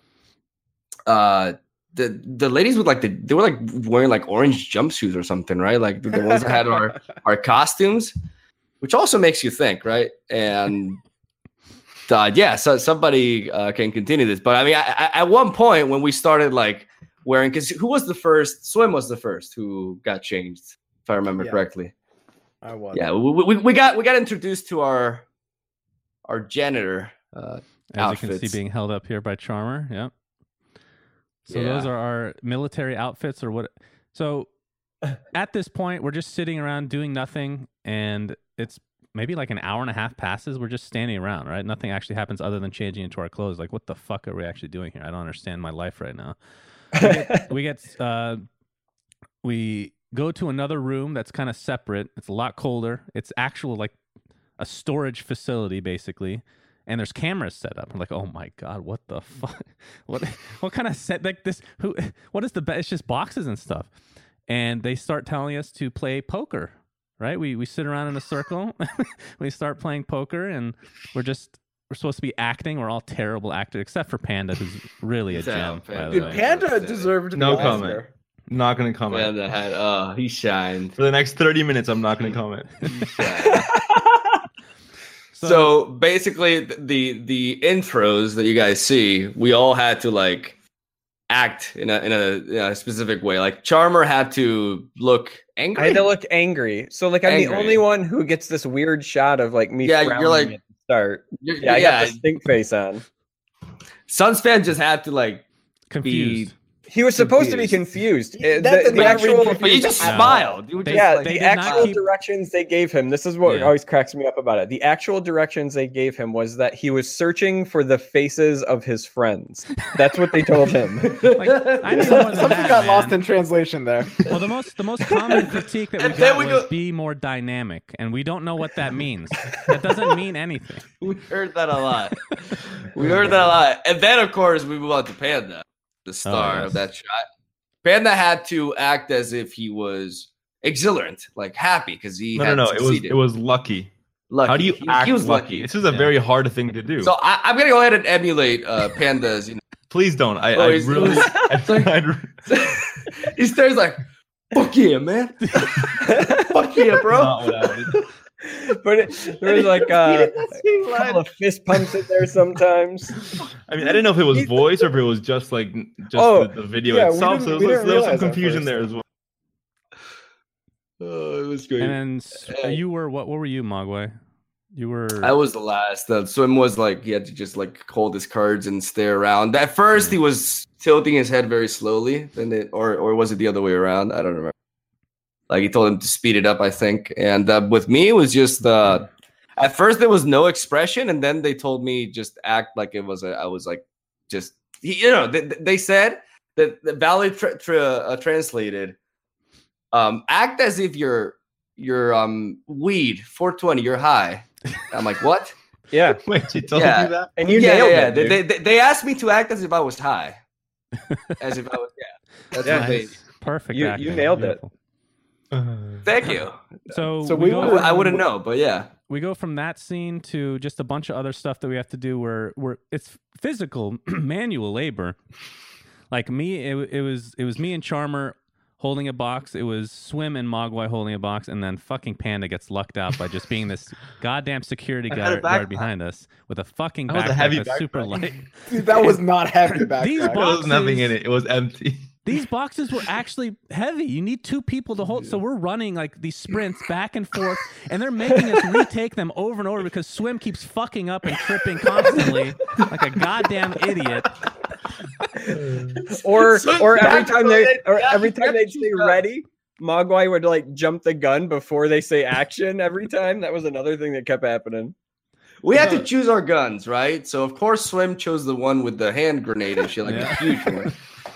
the ladies with they were like wearing like orange jumpsuits or something, right? Like the ones that had our costumes, which also makes you think, right? And so somebody can continue this, but I mean, at one point when we started like wearing, because who was the first? Swim was the first who got changed, if I remember correctly. I was. Yeah, we got introduced to our janitor. As outfits. you can see, being held up here by Charmer. Yep. So those are our military outfits, or what? So at this point, we're just sitting around doing nothing, and it's maybe like an hour and a half passes. We're just standing around, right? Nothing actually happens other than changing into our clothes. Like, what the fuck are we actually doing here? I don't understand my life right now. We go to another room that's kind of separate. It's a lot colder. It's actual like a storage facility, basically. And there's cameras set up. I'm like, oh my god, what the fuck? What kind of set like this? What is the best? It's just boxes and stuff. And they start telling us to play poker, right? We sit around in a circle. We start playing poker, and we're supposed to be acting. We're all terrible actors, except for Panda, who's really a gem. Dude, Panda deserved no the comment. Oscar. Not going to comment. Panda had, he shined. For the next 30 minutes, I'm not going to comment. So basically, the intros that you guys see, we all had to like act in a specific way. Like Charmer had to look angry. I had to look angry. So like I'm Angry. the only one who gets this weird shot of like me. Yeah, frowning you're like- at the start. Yeah, I got the stink face on. Suns fan just had to like Confused. He was supposed to be confused. That The did not actual, read but he just Yeah. smiled. You were just yeah, like, they the did not actual keep- directions they gave him. This is what Yeah. always cracks me up about it. The actual directions they gave him was that he was searching for the faces of his friends. That's what they told him. Like, I need more than Something that, got man. lost in translation there. Well, the most common critique that we And then got we was go- be more dynamic, and we don't know what that means. That doesn't mean anything. we heard that a lot. We heard that a lot. And then, of course, we move on to Panda, the star yes. of that shot. Panda had to act as if he was exhilarant, like happy, because he had No. succeeded. It was lucky. Lucky. How do you act he was lucky? This is a Yeah. very hard thing to do. So I'm gonna go ahead and emulate Panda's. Please don't. I Oh, he's- really. He stares like, "Fuck yeah, man! Fuck yeah, bro!" Not what I did. But there was like a couple of fist pumps in there sometimes. I mean, I didn't know if it was voice or if it was just like the video yeah, we itself. didn't- So we there didn't was some realize at confusion first. there as well. Oh, it was great. And then you were what were you, Mogwai? You were. I was the last. The swim was like he had to just like hold his cards and stare around. At first, he was tilting his head very slowly, then or was it the other way around? I don't remember. Like he told him to speed it up, I think. And with me, it was just at first there was no expression, and then they told me just act like it was. I was like, just they said that the Valley translated, act as if you're weed 420, you're high. I'm like, what? Yeah, Wait, she told Yeah. you that? and you nailed it. dude. They asked me to act as if I was high, as if I was. Yeah, that's Yeah. what they. Perfect. You acting. nailed it. Beautiful. Thank you. So we go, were- I wouldn't know, but yeah. we go from that scene to just a bunch of other stuff that we have to do where it's physical manual labor. Like me, it was me and Charmer holding a box. It was Swim and Mogwai holding a box, and then fucking Panda gets lucked out by just being this goddamn security I had a guard backpack. behind us with a fucking That was a backpack heavy that's super backpack. light. Dude, that was not heavy back These then. There was boxes- nothing in it. It was empty. These boxes were actually heavy. You need two people to hold. So we're running like these sprints back and forth, and they're making us retake them over and over because Swim keeps fucking up and tripping constantly like a goddamn idiot. Or So every that's time what they they- or yeah, every time they'd that's say what- ready, Mogwai would like jump the gun before they say action every time. That was another thing that kept happening. We had to choose our guns, right? So of course, Swim chose the one with the hand grenade and shit, like Yeah. a huge one.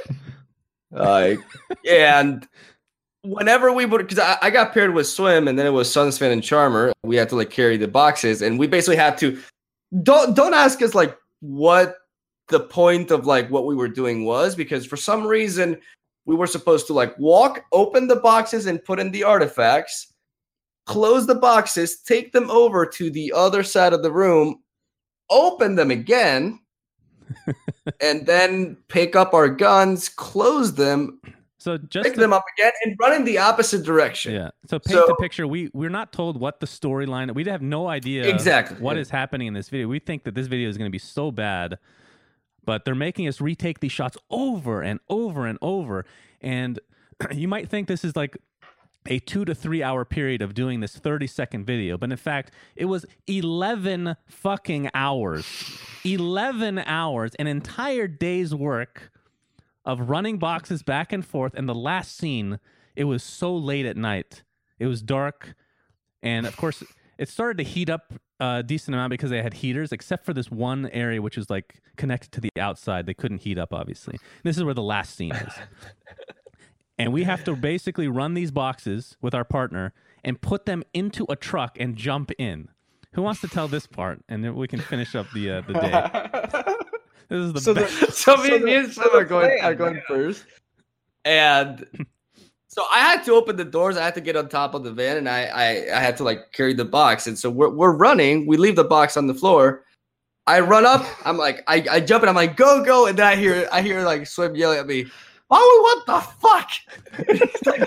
And whenever we would, because I got paired with Swim, and then it was Sunsfan and Charmer. We had to like carry the boxes, and we basically had to. Don't ask us like what the point of like what we were doing was, because for some reason we were supposed to like walk, open the boxes, and put in the artifacts, close the boxes, take them over to the other side of the room, open them again, and then pick up our guns, close them, So just pick them up again, and run in the opposite direction. yeah. So paint the So- picture. We're not told what the storyline. We have no idea Exactly. what is happening in this video. We think that this video is going to be so bad, but they're making us retake these shots over and over and over. And you might think this is like a 2 to 3 hour period of doing this 30-second video, but in fact, it was 11 fucking hours. 11 hours, an entire day's work of running boxes back and forth. And the last scene, it was so late at night. It was dark. And of course, it started to heat up a decent amount because they had heaters, except for this one area which was like connected to the outside. They couldn't heat up, obviously. This is where the last scene is. And we have to basically run these boxes with our partner and put them into a truck and jump in. Who wants to tell this part? And then we can finish up the day. This is the So the- best. So me and Swim are plan, going first, and so I had to open the doors. I had to get on top of the van, and I had to like carry the box. And so we're running. We leave the box on the floor. I run up. I'm like I jump and I'm like go, and then I hear like Swim yelling at me, what the fuck? He's like,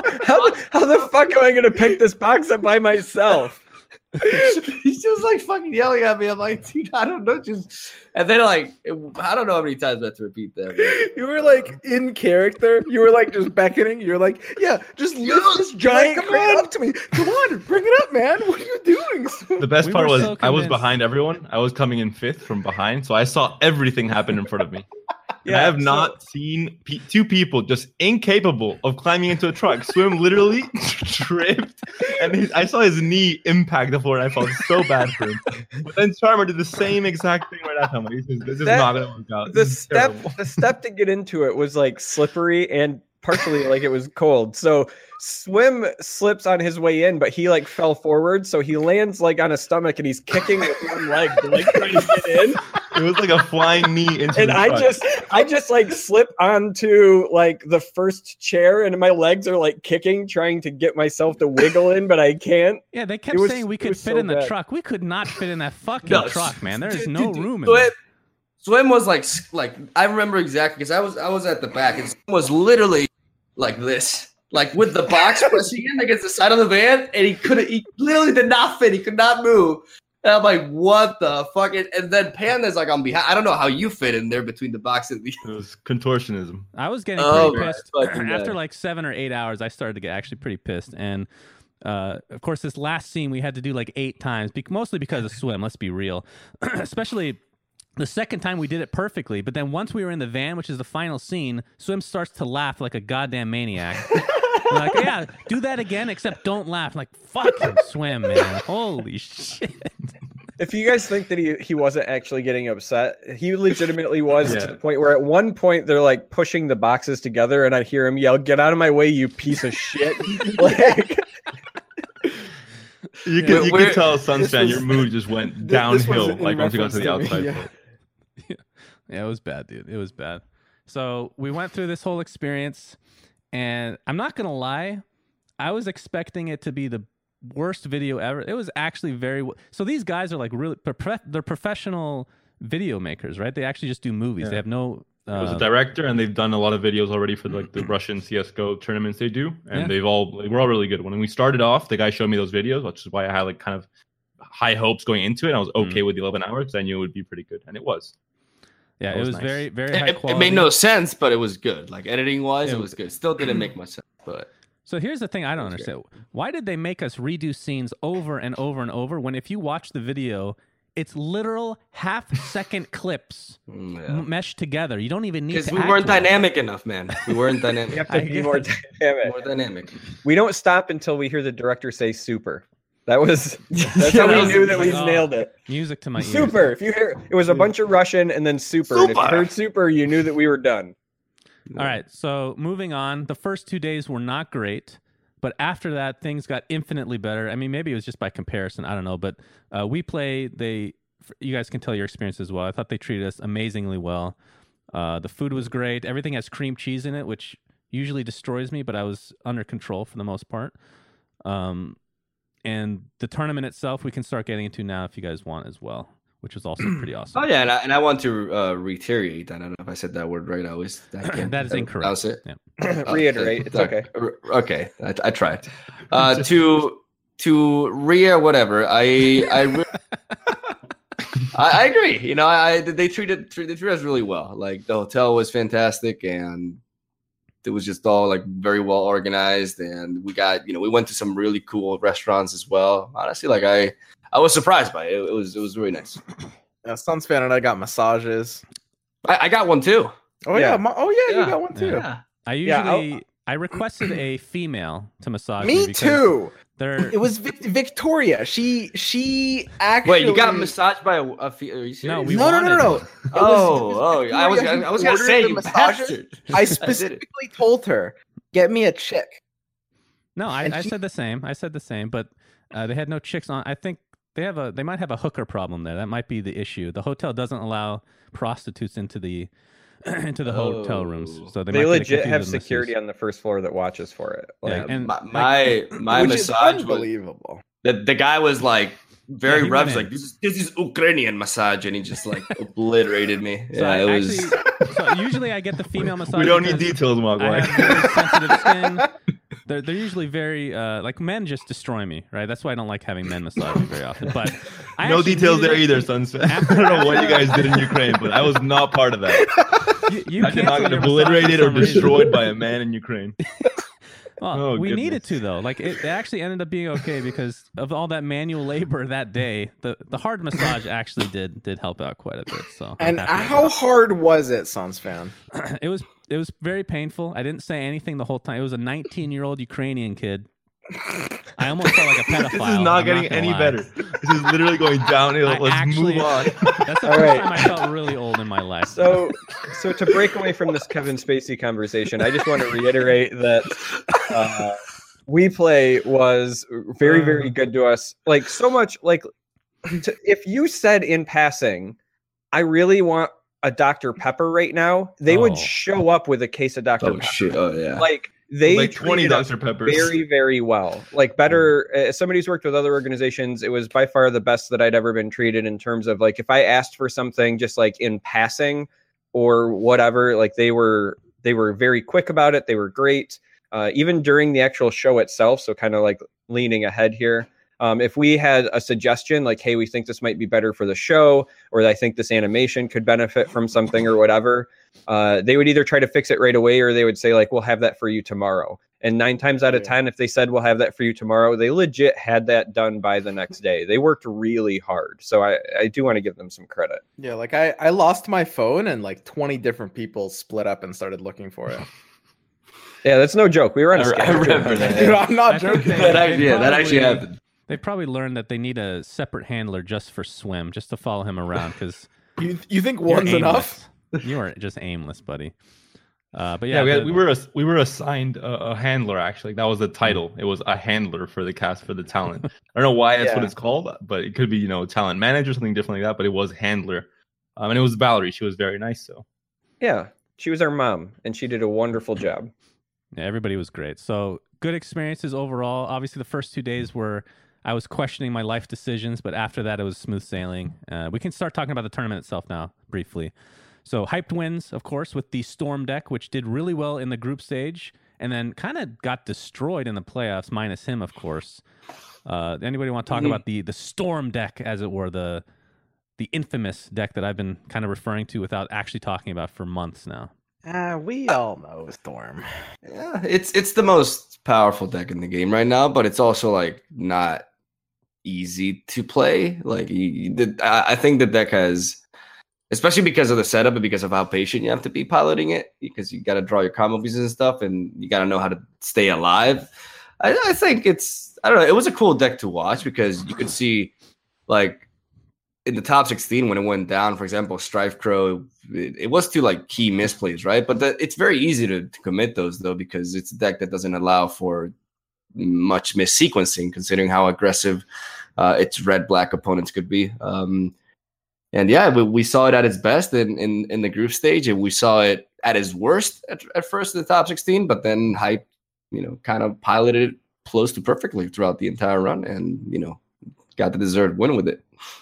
How the fuck am I gonna pick this box up by myself? He's just like fucking yelling at me. I'm like, dude, I don't know. And then like, I don't know how many times I have to repeat that. You were like in character. You were like just beckoning. You're like, yeah, just lift this giant crate up to me. Come on, bring it up, man. What are you doing? The best We part were was so I was convinced. behind everyone. I was coming in 5th from behind, so I saw everything happen in front of me. And I Yeah, have not seen two people just incapable of climbing into a truck. Swim literally tripped, and I saw his knee impact the floor, and I felt so bad for him. But then Charmer did the same exact thing right after. I'm like, this is That- not gonna work out. The This is terrible. step to get into it was like slippery and partially like it was cold. So Swim slips on his way in, but he like fell forward, so he lands like on his stomach and he's kicking with one leg, like trying to get in. It was like a flying knee into And the I truck. just like slip onto like the first chair, and my legs are like kicking, trying to get myself to wiggle in, but I can't. Yeah, they kept was- saying we it could was fit so in the bad. truck. We could not fit in that fucking No, truck, man. There is dude, no dude, room in Swim, there. Swim was like I remember exactly because I was at the back and Swim was literally like this. Like with the box pressing in against the side of the van, and he literally did not fit. He could not move. And I'm like, what the fuck? And then Panda's like on behind. I don't know how you fit in there between the box and the. It was contortionism. I was getting Oh, pretty my pissed. fucking After God. like 7 or 8 hours, I started to get actually pretty pissed. And of course, this last scene we had to do like 8 times, mostly because of Swim. Let's be real. Especially the second time we did it perfectly. But then once we were in the van, which is the final scene, Swim starts to laugh like a goddamn maniac. We're like, yeah, do that again, except don't laugh. I'm like, fucking Swim, man. Holy shit. If you guys think that he wasn't actually getting upset, he legitimately was Yeah. to the point where at one point they're like pushing the boxes together, and I hear him yell, "Get out of my way, you piece of shit!" Like, You Yeah. could tell, Sunshine, was- your mood just went this was downhill in like once you got to the reference to me, outside. yeah. pit. Yeah, it was bad, dude. It was bad. So we went through this whole experience, and I'm not gonna lie, I was expecting it to be the worst video ever. It was actually so these guys are like really they're professional video makers, right? They actually just do movies. Yeah. They have no It was a director, and they've done a lot of videos already for like the Russian CS:GO tournaments they do, and Yeah. we're all really good. When we started off, the guy showed me those videos, which is why I had like kind of high hopes going into it. And I was okay with the 11 hours because I knew it would be pretty good, and it was. yeah, That it was was nice. very very high It quality. made no sense, but it was good. Like editing wise, Yeah. it was good. Still didn't make much sense, but So here's the thing I don't understand. Why did they make us redo scenes over and over and over when if you watch the video, it's literal half-second clips meshed together. You don't even need because to we act weren't with it. dynamic enough, man. We weren't we dynamic. have to be more dynamic. More dynamic. We don't stop until we hear the director say "super." That's how That we was- knew that we Oh. nailed it. Music to my ears. Super. If you hear, it was a bunch of Russian and then super. And if you Super. heard super, you knew that we were done. All right, so moving on. The first 2 days were not great, but after that, things got infinitely better. I mean, maybe it was just by comparison. I don't know, but you guys can tell your experience as well. I thought they treated us amazingly well. The food was great. Everything has cream cheese in it, which usually destroys me, but I was under control for the most part. And the tournament itself, we can start getting into now if you guys want as well, which was also pretty awesome. Oh yeah, and I want to reiterate. I don't know if I said that word right. I can't. That is incorrect. pronounce it. Yeah. Reiterate. It's okay. Okay, I tried. To Rhea, whatever. I agree. You know, they treated us really well. Like the hotel was fantastic, and it was just all like very well organized. And we went to some really cool restaurants as well. Honestly, like I was surprised by it. It was really nice. Sunspan and I got massages. I got one too. Oh yeah, Yeah. you got one too. Yeah. I Yeah, usually I requested a female to massage Me because too. They're It was Victoria. She actually. Wait, you got massaged by a are you serious? No, we No. wanted It was I was Victoria who gonna say ordered you the massages. bastard. I specifically told her, "Get me a chick." No, And I she- said the same. I said the same, but they had no chicks on. I think they might have a hooker problem there. That might be the issue. The hotel doesn't allow prostitutes into the hotel rooms, so They might get legit confused have with security masseuse. on the first floor that watches for it. Yeah, Like, and My Which is massage was unbelievable. the guy was like very he rough. went He's in. like, this is Ukrainian massage, and he just like obliterated me. So Yeah, I it was. actually, so usually I get the female massage. We don't need because details, I Mogwai. have very sensitive skin. They're usually very like men just destroy me, right? That's why I don't like having men massage me very often. But I No actually details needed there it. either, Suns. I don't know what you guys did in Ukraine, but I was not part of that. You I did not canceled get your obliterated massage or for some reason. destroyed by a man in Ukraine. Well, Oh, we goodness. needed to though. Like it actually ended up being okay because of all that manual labor that day. The hard massage actually did help out quite a bit. So I'm And happy about how hard was it, Suns fan? that. It was very painful. I didn't say anything the whole time. It was a 19-year-old Ukrainian kid. I almost felt like a pedophile. This is not I'm getting gonna any lie. better. This is literally going downhill. I Let's actually- move on. That's the All first right. time I felt really old in my life. So to break away from this Kevin Spacey conversation, I just want to reiterate that We Play was very, very good to us. Like so much, like if you said in passing, I really want a Dr. Pepper right now, they would Oh. show up with a case of Dr. Oh Pepper. shit! Oh yeah. Like they Like 20 treated us Dr. Peppers. very, very well. Like better. As somebody who's worked with other organizations, it was by far the best that I'd ever been treated in terms of like if I asked for something just like in passing or whatever, like they were very quick about it. They were great. Even during the actual show itself. So kind of like leaning ahead here. If we had a suggestion like, hey, we think this might be better for the show, or I think this animation could benefit from something or whatever, they would either try to fix it right away or they would say like, we'll have that for you tomorrow. And 9 times out of 10, if they said we'll have that for you tomorrow, they legit had that done by the next day. They worked really hard. So I do want to give them some credit. Yeah, like I lost my phone and like 20 different people split up and started looking for it. Yeah, that's no joke. We were on a I schedule. remember that. Dude, I'm not I think joking. That actually happened. They probably learned that they need a separate handler just for Swim, just to follow him around because You think one's enough? You are just aimless, buddy. But Yeah, yeah, we were assigned a handler actually. That was the title. It was a handler for the cast for the talent. I don't know why that's what Yeah. it's called, but it could be talent manager, something different like that. But it was handler, and it was Valerie. She was very nice. So Yeah, she was our mom, and she did a wonderful job. Yeah, everybody was great. So good experiences overall. Obviously, the first 2 days were I was questioning my life decisions, but after that, it was smooth sailing. We can start talking about the tournament itself now, briefly. So hyped wins, of course, with the Storm deck, which did really well in the group stage, and then kind of got destroyed in the playoffs, minus him, of course. Anybody want to talk about the Storm deck, as it were, the infamous deck that I've been kind of referring to without actually talking about for months now? We all know Storm. Yeah, it's the most powerful deck in the game right now, but it's also like not easy to play. Like I think the deck has, especially because of the setup and because of how patient you have to be piloting it, because you got to draw your combo pieces and stuff, and you got to know how to stay alive. I think I don't know. It was a cool deck to watch because you could see, like, in the top 16 when it went down, for example, Strife Crow, it was two like key misplays, right? But it's very easy to commit those though because it's a deck that doesn't allow for much missequencing, considering how aggressive its red-black opponents could be. And yeah, we saw it at its best in the group stage, and we saw it at its worst at first in the top 16. But then Hype, kind of piloted it close to perfectly throughout the entire run, and got the deserved win with it.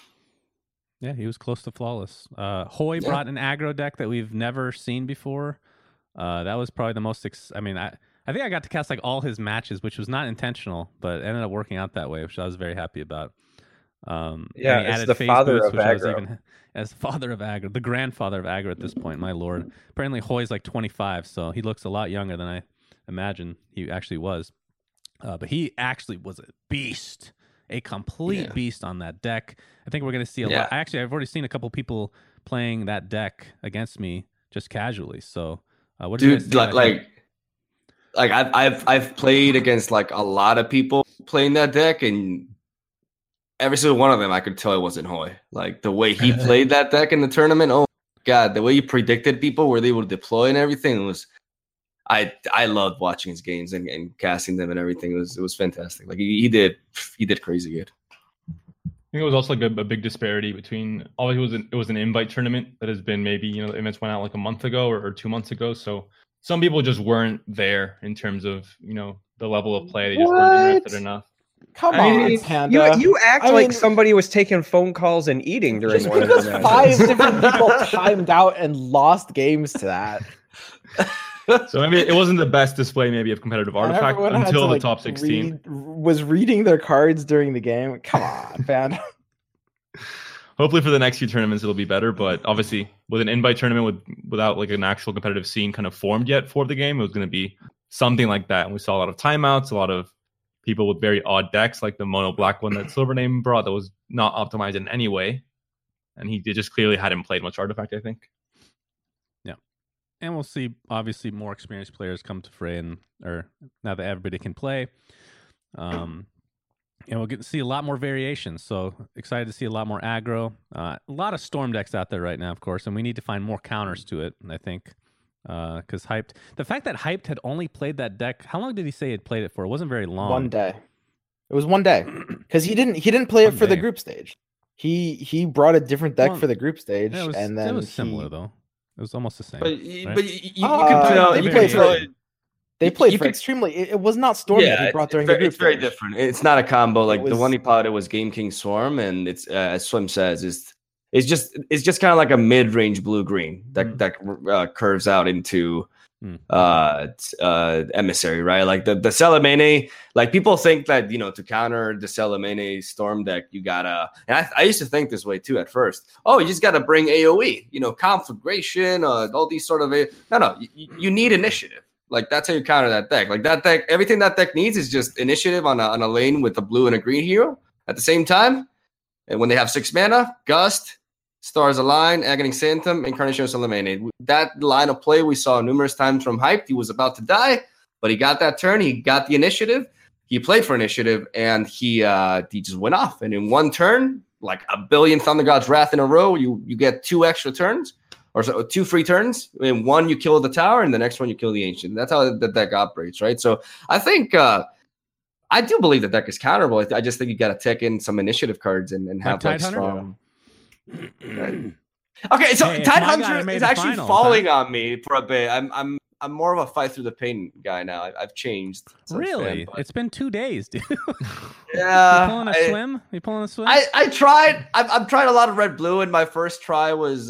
Yeah, he was close to flawless. Hoy brought an aggro deck that we've never seen before. That was probably the most. I think I got to cast like all his matches, which was not intentional, but ended up working out that way, which I was very happy about. And he It's added the phase father boost, of which I was aggro. as father of aggro, the grandfather of aggro at this point. My lord, apparently Hoy's like 25, so he looks a lot younger than I imagine he actually was. But he actually was a beast. A complete beast on that deck. I think we're going to see a lot. Actually, I've already seen a couple people playing that deck against me just casually. So, what do you guys think? Like I've played against like a lot of people playing that deck, and every single one of them I could tell it wasn't Hoy. Like the way he played that deck in the tournament, oh god, the way he predicted people where they would deploy and everything was. I loved watching his games and casting them and everything. It was fantastic. Like he did crazy good. I think it was also like a big disparity between. Obviously, it was an invite tournament that has been maybe the events went out like a month ago or 2 months ago. So some people just weren't there in terms of the level of play. They just weren't interested enough. Come I mean, on, it's- Panda. You act I like mean, somebody was taking phone calls and eating during just one of the because matches. 5 different people timed out and lost games to that. So maybe it wasn't the best display maybe of competitive And artifact everyone had until to, the like, top 16. was reading their cards during the game. Come on, Panda. Hopefully for the next few tournaments it'll be better, but obviously with an invite tournament without like an actual competitive scene kind of formed yet for the game, it was going to be something like that. And we saw a lot of timeouts, a lot of people with very odd decks, like the mono black one that Silvername brought that was not optimized in any way. And he just clearly hadn't played much artifact, I think. And we'll see, obviously, more experienced players come to Fray, or now that everybody can play. And we'll get to see a lot more variations. So excited to see a lot more aggro. A lot of Storm decks out there right now, of course, and we need to find more counters to it, I think. Because the fact that Hyped had only played that deck, how long did he say he had played it for? It wasn't very long. 1 day. It was 1 day because he didn't play it 1 for the day. group stage. He brought a different deck Well, for the group stage, Yeah, and then it was similar, though. It was almost the same. But right? you Uh, can tell. they You played can tell. for- They played you for could- extremely. It was not Storm that he brought during the group it's very stage. different. It's not a combo like the was- one he piloted was Game King Swarm, and it's as Swim says, it's just kind of like a mid range blue green that curves out into Emissary, right? Like the Salamene, like people think that to counter the Salamene Storm deck, you gotta. And I used to think this way too at first. Oh, you just gotta bring AOE, conflagration, all these sort of. No, you need initiative. Like that's how you counter that deck. Like that deck, everything that deck needs is just initiative on a lane with a blue and a green hero at the same time. And when they have 6 mana, Gust, Stars Align, Aghanim Sanctum, Incarnation of Salamene. That line of play we saw numerous times from Hyped. He was about to die, but he got that turn. He got the initiative. He played for initiative, and he just went off. And in one turn, like a billion Thunder God's Wrath in a row, you get 2 extra turns, or 2 free turns. In one, you kill the tower, and the next one, you kill the Ancient. That's how the deck operates, right? So I think I do believe the deck is counterable. I just think you got to take in some initiative cards and have Tide like Hunter? strong. Okay, so Hey, Tide my guy Hunter made is the actually finals, falling on me for a bit. I'm more of a fight through the pain guy now. I've changed. since Really? then, but- It's been 2 days, dude. yeah. You pulling a swim? You pulling a swim? I tried. I've tried a lot of red blue, and my first try was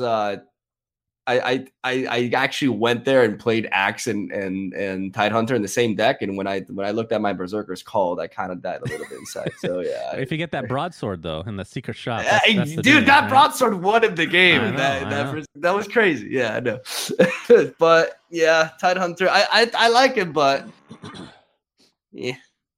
I actually went there and played Axe and Tide Hunter in the same deck, and when I looked at my Berserker's Called, I kind of died a little bit inside. So yeah. If you get that broadsword though in the secret shot, Hey, that's the dude, thing, that right? broadsword won him the game. I know, I know. That was crazy. Yeah, I know. But yeah, Tide Hunter, I like it, but yeah,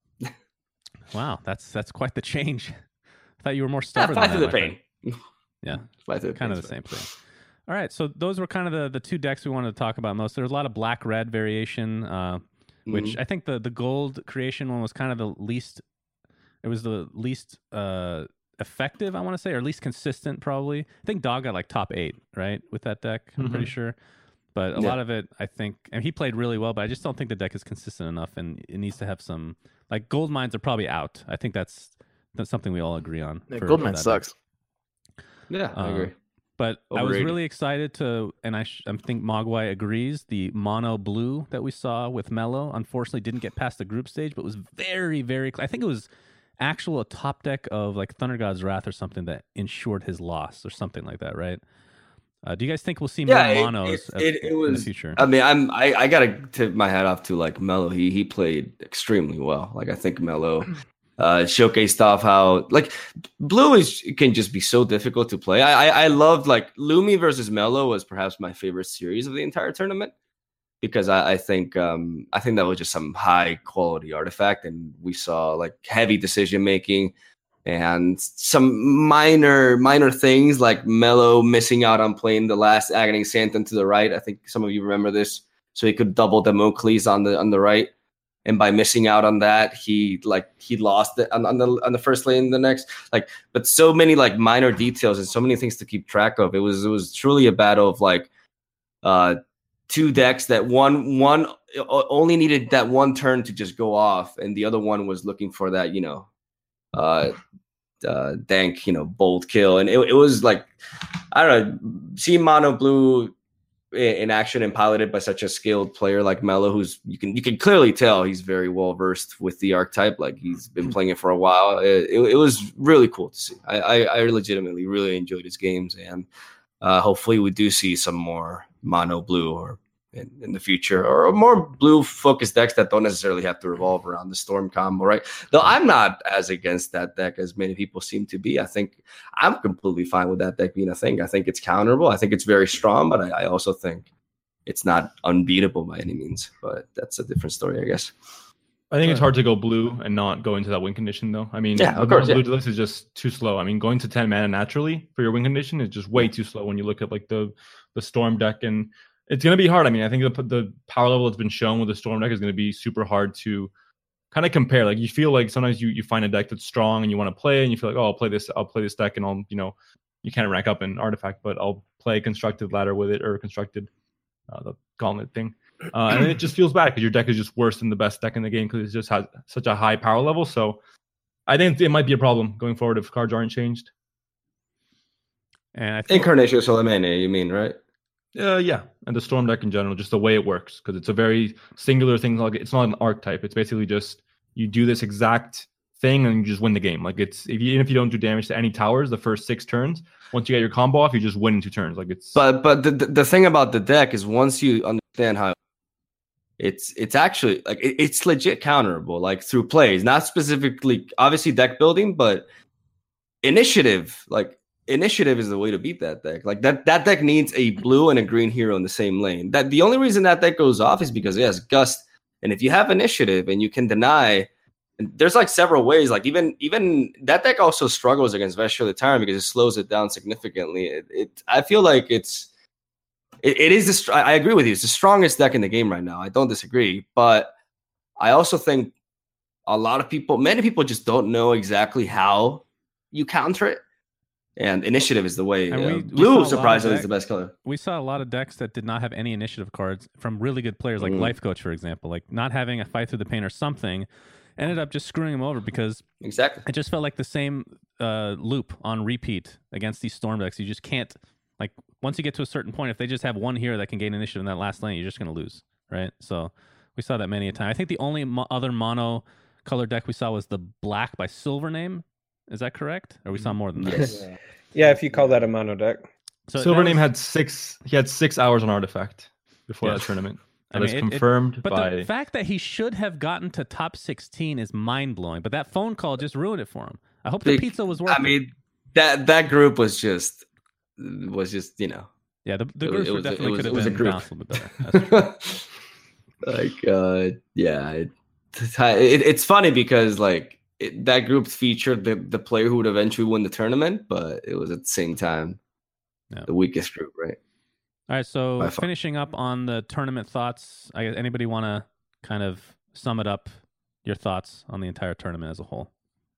Wow, that's quite the change. I thought you were more yeah stubborn. fight than through that, the my pain. friend. Yeah, Fight through the kind pain, of the fine. same thing. All right, so those were kind of the 2 decks we wanted to talk about most. There's a lot of black-red variation, which Mhm. I think the gold creation one was kind of the least. It was the least effective, I want to say, or least consistent, probably. I think Dog got like top 8, right, with that deck. I'm pretty sure. But a Yeah. lot of it, I think, and he played really well, but I just don't think the deck is consistent enough, and it needs to have some like gold mines are probably out. I think that's something we all agree on. for Goldman that deck. sucks. Yeah, I agree. But I was Overrated. really excited to, and I think Mogwai agrees. The mono blue that we saw with Mello, unfortunately, didn't get past the group stage, but was very, very. I think it was a top deck of like Thunder God's Wrath or something that ensured his loss or something like that, right? Do you guys think we'll see more monos in the future? I mean, I gotta tip my hat off to like Mello. He played extremely well. Like I think Mello showcased off how like blue can just be so difficult to play. I loved like Lumi versus Mello was perhaps my favorite series of the entire tournament because I think that was just some high quality artifact, and we saw like heavy decision making and some minor things like Mello missing out on playing the last Aghanim Sanctum to the right. I think some of you remember this, so he could double Damocles on the right. And by missing out on that, he lost it on the first lane. The next, but so many like minor details and so many things to keep track of. It was truly a battle of like 2 decks that one only needed that one turn to just go off, and the other one was looking for that dank bold kill. And it was like I don't know, seeing mono blue in action and piloted by such a skilled player like Mello, who's you can clearly tell he's very well versed with the archetype. Like he's been playing it for a while. It was really cool to see. I legitimately really enjoyed his games, and hopefully we do see some more mono blue or in the future, or more blue focused decks that don't necessarily have to revolve around the Storm combo, right? Though I'm not as against that deck as many people seem to be. I think I'm completely fine with that deck being a thing. I think it's counterable. I think it's very strong, but I also think it's not unbeatable by any means. But that's a different story, I guess. I think it's hard to go blue and not go into that win condition, though. I mean, of course, blue list is just too slow. I mean, going to 10 mana naturally for your win condition is just way too slow when you look at like the Storm deck, and it's going to be hard. I mean, I think the power level that's been shown with the Storm deck is going to be super hard to kind of compare. Like you feel like sometimes you find a deck that's strong and you want to play, and you feel like, oh, I'll play this deck, and I'll, you can't rank up in Artifact, but I'll play constructed ladder with it, or constructed the gauntlet thing. And then it just feels bad because your deck is just worse than the best deck in the game because it just has such a high power level. So I think it might be a problem going forward if cards aren't changed. And I think Incarnation Solemne, you mean, right? Yeah, and the Storm deck in general, just the way it works, because it's a very singular thing. Like it's not an archetype. It's basically just you do this exact thing and you just win the game. Like it's even if you don't do damage to any towers the first 6 turns, once you get your combo off, you just win in 2 turns. Like it's. But the thing about the deck is once you understand how it's actually like it's legit counterable, like through plays, not specifically obviously deck building, but initiative. Like initiative is the way to beat that deck. Like that deck needs a blue and a green hero in the same lane. That the only reason that deck goes off is because it has Gust, and if you have initiative and you can deny, and there's like several ways. Like even that deck also struggles against Vesture of the Tyrant because it slows it down significantly. I feel like it is I agree with you. It's the strongest deck in the game right now. I don't disagree, but I also think many people just don't know exactly how you counter it. And initiative is the way. Blue, surprisingly, is the best color. We saw a lot of decks that did not have any initiative cards from really good players, like Life Coach, for example. Like not having a Fight Through the Pain or something ended up just screwing them over because exactly it just felt like the same loop on repeat against these Storm decks. You just can't, like, once you get to a certain point, if they just have one hero that can gain initiative in that last lane, you're just going to lose, right? So we saw that many a time. I think the only other mono color deck we saw was the Black by Silvername. Is that correct? Or we saw more than that? Yes. Yeah, if you call that a mono deck. So Silvername had 6 hours on Artifact before that tournament. That is confirmed but by... the fact that he should have gotten to top 16 is mind-blowing, but that phone call just ruined it for him. I hope the pizza was worth it. I mean, that group was just, Yeah, the groups were definitely could have been balanced a little bit better. It's funny because like that group featured the player who would eventually win the tournament, but it was at the same time the weakest group, right? All right, so finishing up on the tournament thoughts, I guess anybody want to kind of sum it up, your thoughts on the entire tournament as a whole?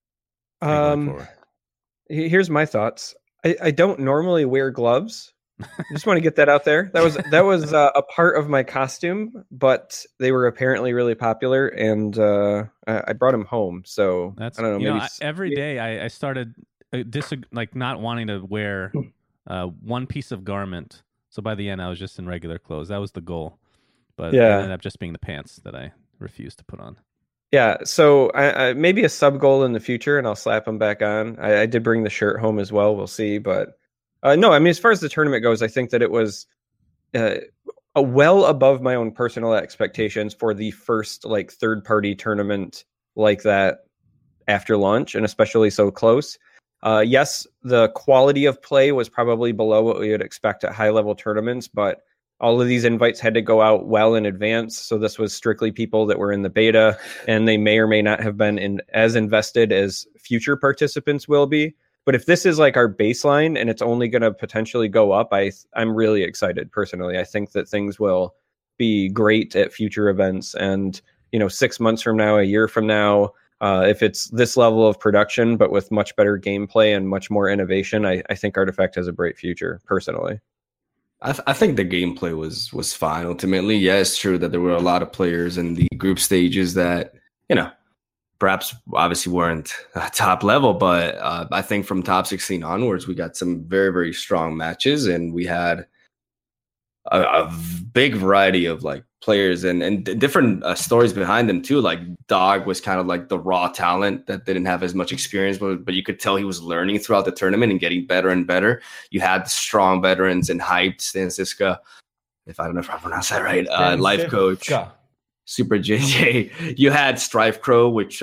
Here's my thoughts. I don't normally wear gloves. I just want to get that out there. That was a part of my costume, but they were apparently really popular, and I brought them home. So I don't know. Maybe every day I started not wanting to wear one piece of garment. So by the end, I was just in regular clothes. That was the goal, but it ended up just being the pants that I refused to put on. Yeah, so I maybe a sub goal in the future, and I'll slap them back on. I did bring the shirt home as well. We'll see, but. No, I mean, as far as the tournament goes, I think that it was well above my own personal expectations for the first third-party tournament like that after launch, and especially so close. Yes, the quality of play was probably below what we would expect at high-level tournaments, but all of these invites had to go out well in advance, so this was strictly people that were in the beta, and they may or may not have been as invested as future participants will be. But if this is like our baseline and it's only going to potentially go up, I'm really excited personally. I think that things will be great at future events. And, 6 months from now, a year from now, if it's this level of production, but with much better gameplay and much more innovation, I think Artifact has a bright future personally. I think the gameplay was fine ultimately. Yeah, it's true that there were a lot of players in the group stages that, perhaps obviously weren't top level, but I think from top 16 onwards, we got some very, very strong matches, and we had a big variety of like players and different stories behind them too. Like Dog was kind of like the raw talent that didn't have as much experience, but you could tell he was learning throughout the tournament and getting better and better. You had the strong veterans and hyped Stan Siska, if I don't know if I pronounced that right, life coach, Super JJ. You had Strife Crow, which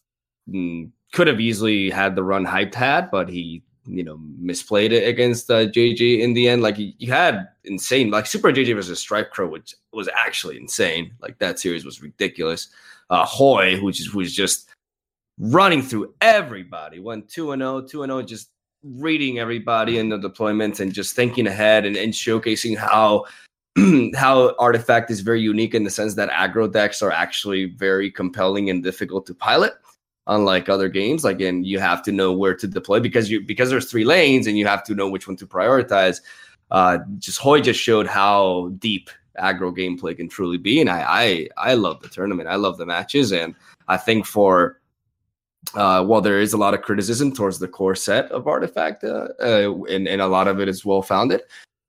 could have easily had the run hyped had, but he misplayed it against JJ in the end. Like you had insane, like Super JJ versus Stripe Crow, which was actually insane. Like that series was ridiculous. Hoy, who's just running through everybody, went 2-0, 2-0, just reading everybody in the deployments and just thinking ahead and showcasing how Artifact is very unique in the sense that aggro decks are actually very compelling and difficult to pilot. Unlike other games, like, and you have to know where to deploy because there's 3 lanes and you have to know which one to prioritize. Hoy just showed how deep aggro gameplay can truly be, and I love the tournament. I love the matches, and I think while there is a lot of criticism towards the core set of Artifact, and a lot of it is well founded.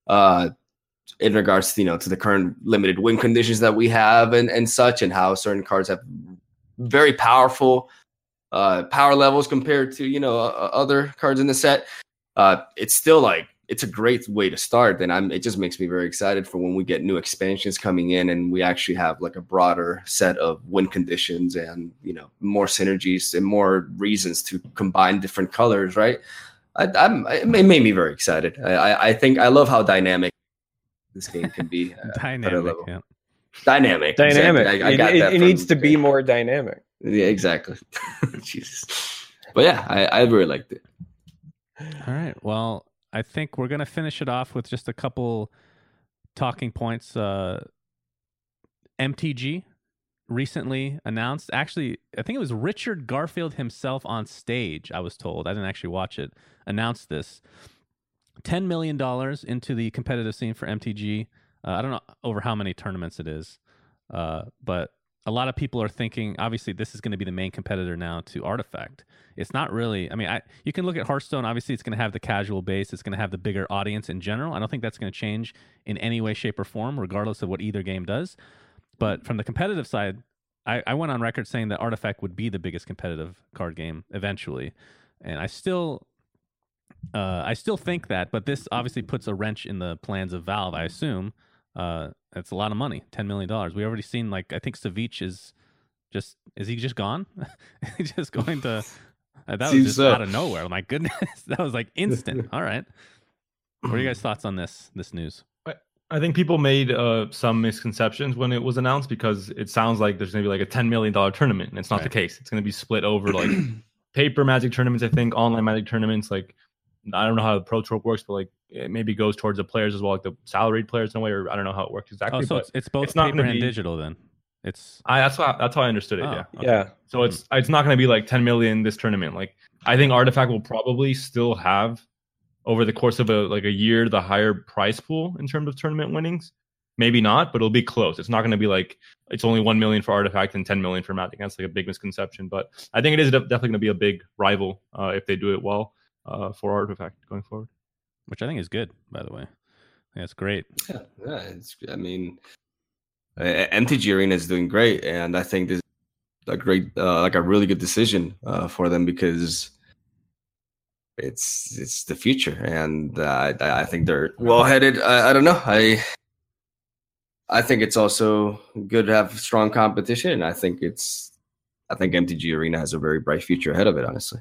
In regards to to the current limited win conditions that we have and such, and how certain cards have very powerful power levels compared to other cards in the set, it's still like it's a great way to start, and it just makes me very excited for when we get new expansions coming in and we actually have like a broader set of win conditions and more synergies and more reasons to combine different colors, right? It made me very excited. I think I love how dynamic this game can be. Dynamic. Dynamic. Exactly. It needs to be more dynamic. Yeah, exactly. Jesus. But yeah, I really liked it. All right. Well, I think we're going to finish it off with just a couple talking points. MTG recently announced, actually, I think it was Richard Garfield himself on stage, I was told. I didn't actually watch it. Announced this. $10 million into the competitive scene for MTG. I don't know over how many tournaments it is, but a lot of people are thinking, obviously, this is going to be the main competitor now to Artifact. It's not really, you can look at Hearthstone. Obviously, it's going to have the casual base. It's going to have the bigger audience in general. I don't think that's going to change in any way, shape, or form, regardless of what either game does. But from the competitive side, I went on record saying that Artifact would be the biggest competitive card game eventually. And I still think that, but this obviously puts a wrench in the plans of Valve, I assume. That's a lot of money, $10 million. We already seen, like, I think Savich is he just gone? He's just going to, that was just out of nowhere. My goodness. That was like instant. All right. What are you guys' thoughts on this news? I think people made some misconceptions when it was announced because it sounds like there's going to be like a $10 million tournament, and it's not the case. It's going to be split over like paper Magic tournaments, I think, online Magic tournaments. Like, I don't know how the Pro Tour works, but like it maybe goes towards the players as well, like the salaried players in a way, or I don't know how it works exactly. Oh, so but it's both it's not paper and be, digital then. That's how I understood it. Yeah. Okay. Yeah. So it's not going to be like 10 million this tournament. Like I think Artifact will probably still have over the course of a year the higher prize pool in terms of tournament winnings. Maybe not, but it'll be close. It's not going to be like it's only 1 million for Artifact and 10 million for Magic. That's like a big misconception. But I think it is definitely going to be a big rival if they do it well for Artifact going forward. Which I think is good, by the way. Yeah, it's great. Yeah, MTG Arena is doing great, and I think this is a great, a really good decision for them because it's the future, and I think they're well headed. I don't know. I think it's also good to have strong competition, and I think MTG Arena has a very bright future ahead of it. Honestly,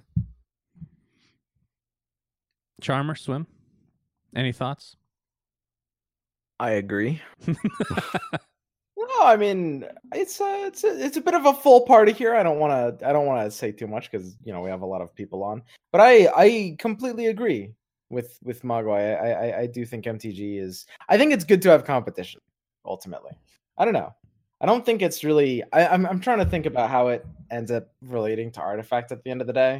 Charmer, Swim. Any thoughts? I agree. No, I mean it's a bit of a full party here. I don't want to say too much because we have a lot of people on, but I completely agree with Mago. I do think MTG is. I think it's good to have competition. Ultimately, I don't know. I don't think it's really. I'm trying to think about how it ends up relating to Artifact at the end of the day.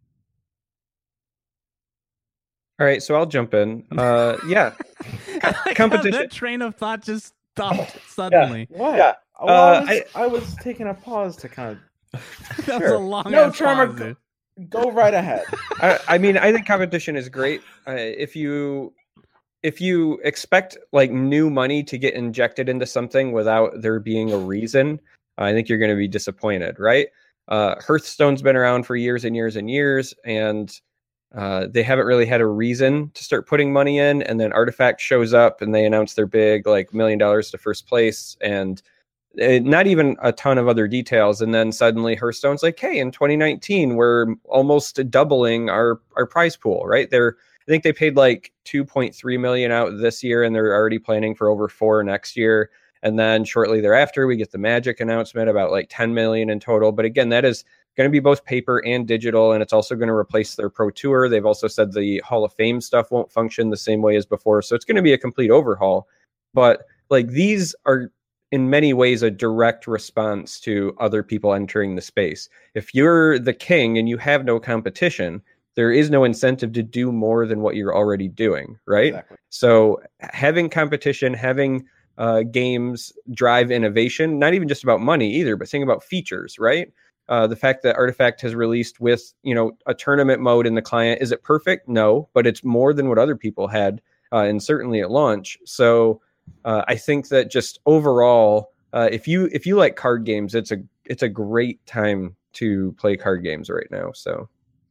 All right, so I'll jump in. Yeah, competition. That train of thought just stopped suddenly. Yeah. What? Yeah. Well, I was taking a pause to kind of. That was a long. No, Charmer, go right ahead. I mean, I think competition is great. If you if you expect like new money to get injected into something without there being a reason, I think you're going to be disappointed, right? Hearthstone's been around for years and years and years, and they haven't really had a reason to start putting money in. And then Artifact shows up and they announce their big like $1 million to first place, and not even a ton of other details. And then suddenly Hearthstone's like, hey, in 2019, we're almost doubling our prize pool, right? I think they paid like 2.3 million out this year, and they're already planning for over 4 next year. And then shortly thereafter, we get the Magic announcement about like 10 million in total. But again, that is going to be both paper and digital, and it's also going to replace their Pro Tour. They've also said the Hall of Fame stuff won't function the same way as before. So it's going to be a complete overhaul. But like these are in many ways a direct response to other people entering the space. If you're the king and you have no competition, there is no incentive to do more than what you're already doing, right? Exactly. So having competition, having games drive innovation, not even just about money either, but think about features, right? The fact that Artifact has released with, a tournament mode in the client, is it perfect? No, but it's more than what other people had, and certainly at launch. So I think that just overall, if you like card games, it's a great time to play card games right now. So.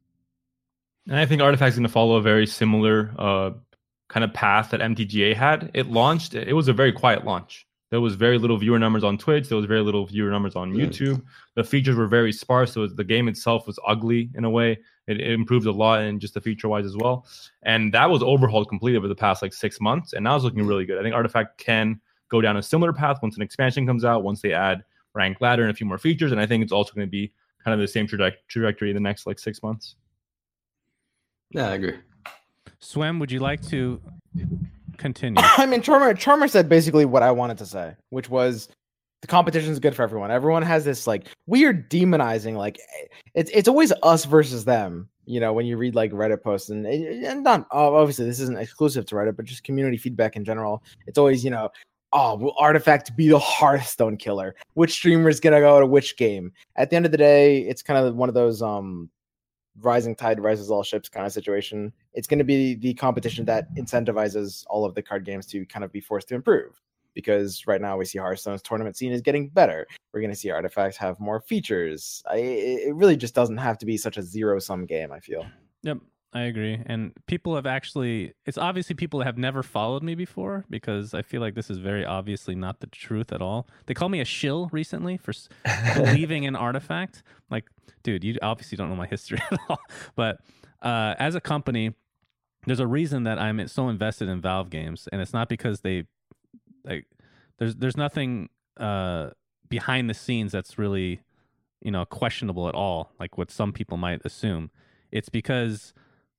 And I think Artifact's going to follow a very similar kind of path that MTGA had. It launched. It was a very quiet launch. There was very little viewer numbers on Twitch. There was very little viewer numbers on YouTube. The features were very sparse. So the game itself was ugly in a way. It improved a lot in just the feature-wise as well. And that was overhauled completely over the past like 6 months. And now it's looking really good. I think Artifact can go down a similar path once an expansion comes out, once they add Rank Ladder and a few more features. And I think it's also going to be kind of the same trajectory in the next like 6 months. Yeah, I agree. Swim, would you like to continue? I mean, Charmer said basically what I wanted to say, which was the competition is good for everyone. Everyone has this like weird demonizing, like it's always us versus them. When you read like Reddit posts and not obviously this isn't exclusive to Reddit, but just community feedback in general. It's always will Artifact be the Hearthstone killer? Which streamer is gonna go to which game? At the end of the day, it's kind of one of those rising tide rises all ships kind of situation. It's going to be the competition that incentivizes all of the card games to kind of be forced to improve, because right now we see Hearthstone's tournament scene is getting better. We're going to see Artifacts have more features. It really just doesn't have to be such a zero-sum game, I feel. Yep, I agree. And people have it's obviously people that have never followed me before, because I feel like this is very obviously not the truth at all. They called me a shill recently for believing in Artifact. Like, dude, you obviously don't know my history at all. But as a company, there's a reason that I'm so invested in Valve games, and it's not because they like. There's nothing behind the scenes that's really questionable at all, like what some people might assume. It's because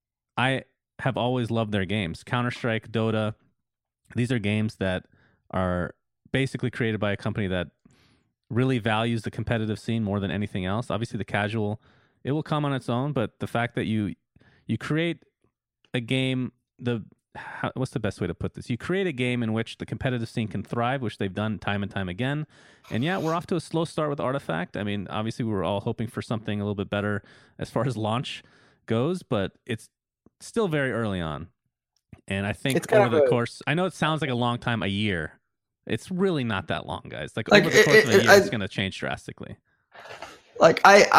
I have always loved their games. Counter-Strike, Dota, these are games that are basically created by a company that really values the competitive scene more than anything else. Obviously, the casual, it will come on its own, but the fact that you create a game, what's the best way to put this? You create a game in which the competitive scene can thrive, which they've done time and time again. And yeah, we're off to a slow start with Artifact. I mean, obviously, we were all hoping for something a little bit better as far as launch goes, but it's still very early on. And I think over the course, I know it sounds like a long time, a year. It's really not that long, guys. Like over the course of a year, it's going to change drastically. Like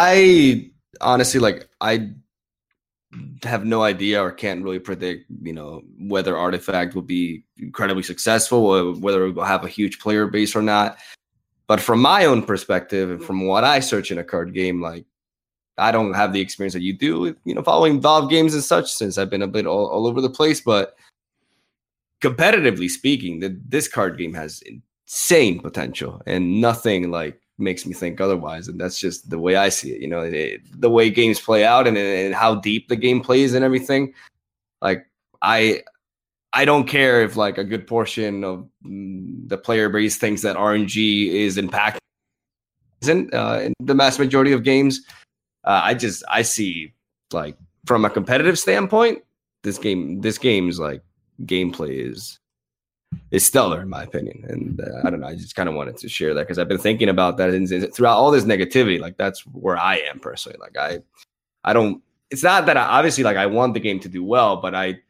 I honestly, like I have no idea or can't really predict, whether Artifact will be incredibly successful or whether it will have a huge player base or not. But from my own perspective and from what I search in a card game, like I don't have the experience that you do with, following Valve games and such, since I've been a bit all over the place. But competitively speaking, this card game has insane potential, and nothing like makes me think otherwise. And that's just the way I see it. The way games play out and how deep the game plays and everything. Like I don't care if like a good portion of the player base thinks that RNG is impactful. Isn't in the mass majority of games. I see, like, from a competitive standpoint, this game's like gameplay is stellar in my opinion. And I don't know, I just kind of wanted to share that because I've been thinking about that, and throughout all this negativity, like that's where I am personally. Like I don't, it's not that obviously like I want the game to do well, but I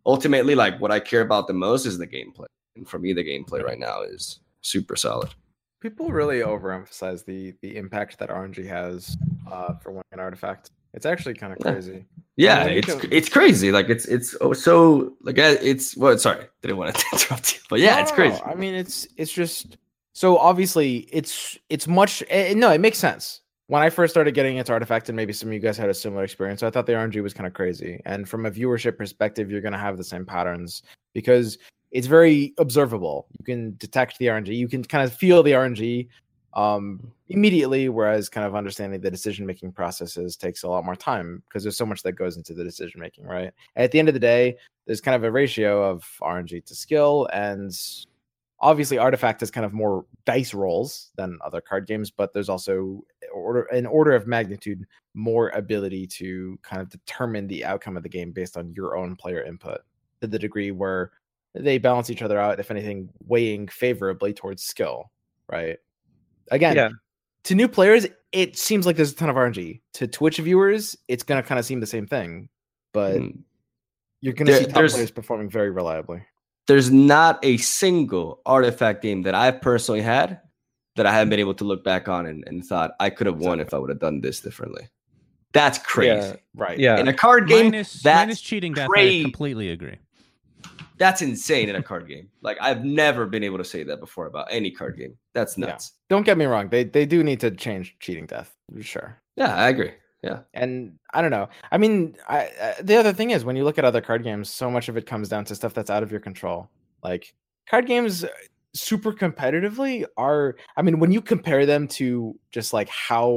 ultimately, like what I care about the most is the gameplay. And for me, the gameplay right now is super solid. People really overemphasize the impact that RNG has for winning an artifact. It's actually kind of crazy. Yeah, when you it's crazy. Like it's so like it's well. Sorry, didn't want to interrupt you, but yeah, No, it's no, crazy. no. I mean, it's just so obviously it's much. No, it makes sense. When I first started getting into Artifact, and maybe some of you guys had a similar experience, I thought the RNG was kind of crazy. And from a viewership perspective, you're going to have the same patterns because it's very observable. You can detect the RNG. You can kind of feel the RNG immediately, whereas kind of understanding the decision-making processes takes a lot more time because there's so much that goes into the decision-making, right? At the end of the day, there's kind of a ratio of RNG to skill, and obviously Artifact has kind of more dice rolls than other card games, but there's also an order of magnitude more ability to kind of determine the outcome of the game based on your own player input to the degree where they balance each other out, if anything, weighing favorably towards skill, right? Again, to new players, it seems like there's a ton of RNG. To Twitch viewers, it's going to kind of seem the same thing, but you're going to see top players performing very reliably. There's not a single Artifact game that I've personally had that I haven't been able to look back on and thought I could have won if I would have done this differently. That's crazy. Yeah, right. Yeah. In a card game, minus cheating death, I completely agree. That's insane in a card game. Like, I've never been able to say that before about any card game. That's nuts. Yeah. Don't get me wrong. They do need to change cheating death. Sure. Yeah, I agree. Yeah. And I don't know. I mean, the other thing is when you look at other card games, so much of it comes down to stuff that's out of your control. Like card games super competitively are, I mean, when you compare them to just like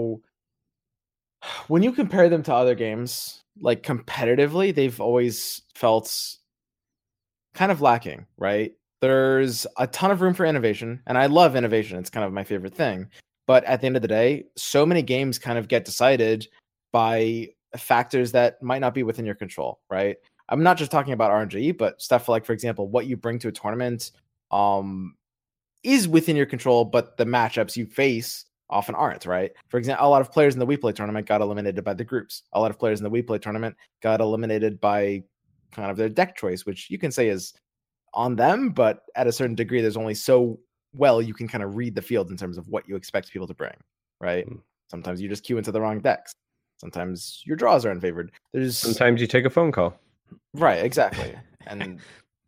when you compare them to other games, like competitively, they've always felt kind of lacking, right? There's a ton of room for innovation, and I love innovation. It's kind of my favorite thing. But at the end of the day, so many games kind of get decided by factors that might not be within your control, right? I'm not just talking about RNG, but stuff like, for example, what you bring to a tournament is within your control, but the matchups you face often aren't, right? For example, a lot of players in the WePlay tournament got eliminated by the groups. A lot of players in the WePlay tournament got eliminated by kind of their deck choice, which you can say is on them, but at a certain degree, there's only so well you can kind of read the field in terms of what you expect people to bring, right? Sometimes you just queue into the wrong decks. Sometimes your draws are unfavored. Sometimes you take a phone call. Right, exactly. And